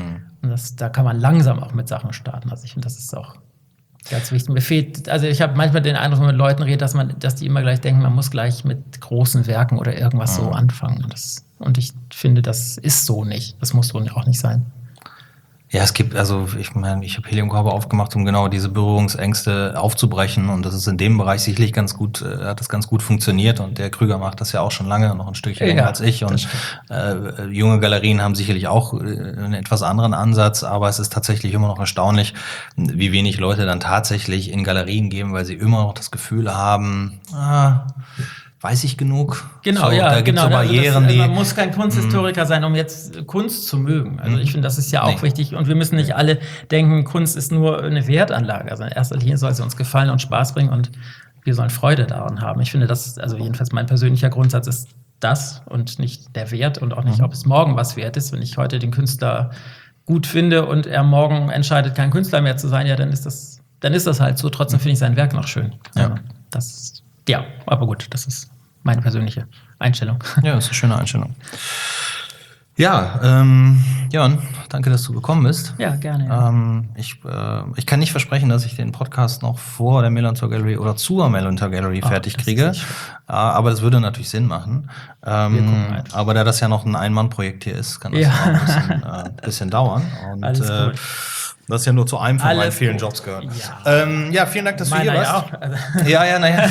da kann man langsam auch mit Sachen starten. Also ich finde, das ist auch ganz wichtig. Mir fehlt, also ich habe manchmal den Eindruck, wenn man mit Leuten redet, dass die immer gleich denken, man muss gleich mit großen Werken oder irgendwas so anfangen. Und ich finde, das ist so nicht. Das muss so auch nicht sein. Ja, es gibt, also ich meine, ich habe Heliumkörper aufgemacht, um genau diese Berührungsängste aufzubrechen, und das ist in dem Bereich sicherlich ganz gut, hat das ganz gut funktioniert, und der Krüger macht das ja auch schon lange, noch ein Stückchen länger als ich, und junge Galerien haben sicherlich auch einen etwas anderen Ansatz, aber es ist tatsächlich immer noch erstaunlich, wie wenig Leute dann tatsächlich in Galerien gehen, weil sie immer noch das Gefühl haben, weiß ich genug? Genau, so, ja, da gibt's genau. so Barrieren, Also man muss kein Kunsthistoriker sein, um jetzt Kunst zu mögen. Also ich finde, das ist ja auch wichtig. Und wir müssen nicht alle denken, Kunst ist nur eine Wertanlage. Also in erster Linie soll sie uns gefallen und Spaß bringen, und wir sollen Freude daran haben. Ich finde, das, also jedenfalls mein persönlicher Grundsatz ist das und nicht der Wert und auch nicht, ob es morgen was wert ist. Wenn ich heute den Künstler gut finde und er morgen entscheidet, kein Künstler mehr zu sein, ja, dann ist das halt so. Trotzdem finde ich sein Werk noch schön. Ja. Ja, aber gut, das ist meine persönliche Einstellung. Ja, das ist eine schöne Einstellung. Ja, Jörn, danke, dass du gekommen bist. Ja, gerne. Ja. Ich kann nicht versprechen, dass ich den Podcast noch vor der Millantor Gallery oder zur Millantor Gallery fertig kriege, aber das würde natürlich Sinn machen. Aber da das ja noch ein Ein-Mann-Projekt hier ist, kann das auch ein bisschen dauern. Und, alles gut. Das ist ja nur zu einem von meinen vielen Jobs gehört. Ja, vielen Dank, dass du hier warst. Auch. Naja.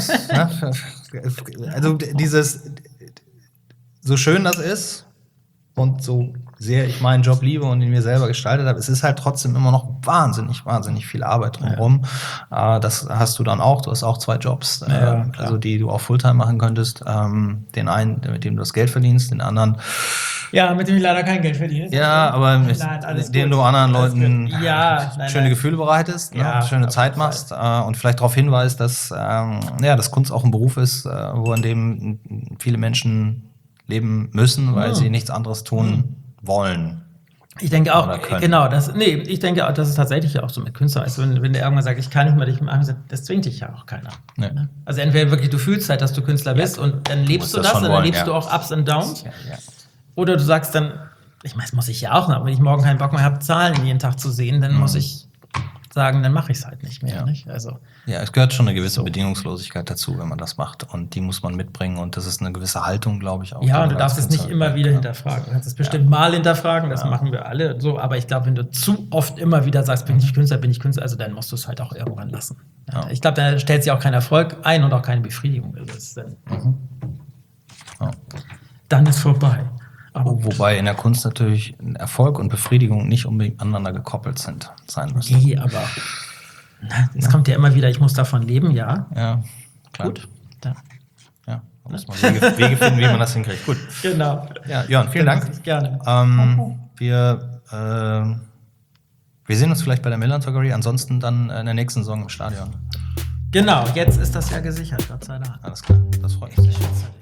Also dieses, so schön das ist und so sehr ich meinen Job liebe und ihn mir selber gestaltet habe, es ist halt trotzdem immer noch wahnsinnig viel Arbeit drumherum. Ja. Das hast du dann auch. Du hast auch 2 Jobs, also die du auch Fulltime machen könntest. Den einen, mit dem du das Geld verdienst, den anderen. Ja, mit dem ich leider kein Geld verdiene. Ja, aber mit dem du anderen Leuten schöne Gefühle bereitest, schöne Zeit machst und vielleicht darauf hinweist, dass Kunst auch ein Beruf ist, wo in dem viele Menschen leben müssen, weil sie nichts anderes tun wollen. Ich denke auch, ich denke auch, das ist tatsächlich auch so mit Künstlern. Also wenn der irgendwann sagt, ich kann nicht mehr dich machen, das zwingt dich ja auch keiner. Nee. Also entweder wirklich, du fühlst halt, dass du Künstler bist und dann lebst du das und dann lebst du auch Ups und Downs. Ja. Oder du sagst dann, ich meine, das muss ich ja auch noch, wenn ich morgen keinen Bock mehr habe, Zahlen jeden Tag zu sehen, dann muss ich sagen, dann mache ich es halt nicht mehr. Nicht? Also, es gehört schon eine gewisse Bedingungslosigkeit dazu, wenn man das macht, und die muss man mitbringen, und das ist eine gewisse Haltung, glaube ich, auch. Ja, und du darfst es nicht immer wieder hinterfragen. Du kannst es bestimmt mal hinterfragen, das machen wir alle so, aber ich glaube, wenn du zu oft immer wieder sagst, bin ich Künstler, also dann musst du es halt auch irgendwann lassen. Ja. Ich glaube, da stellt sich auch kein Erfolg ein und auch keine Befriedigung. Also dann ist vorbei. Wobei in der Kunst natürlich Erfolg und Befriedigung nicht unbedingt aneinander gekoppelt sein müssen. Nee, aber es kommt ja immer wieder, ich muss davon leben, ja. Ja, klar. Gut. Ja, da muss man Wege finden, wie man das hinkriegt. Gut. Genau. Ja, Jörn, vielen Dank. Gerne. Wir sehen uns vielleicht bei der Millantor Gallery, ansonsten dann in der nächsten Saison im Stadion. Genau, jetzt ist das ja gesichert, Gott sei Dank. Alles klar, das freut mich sehr.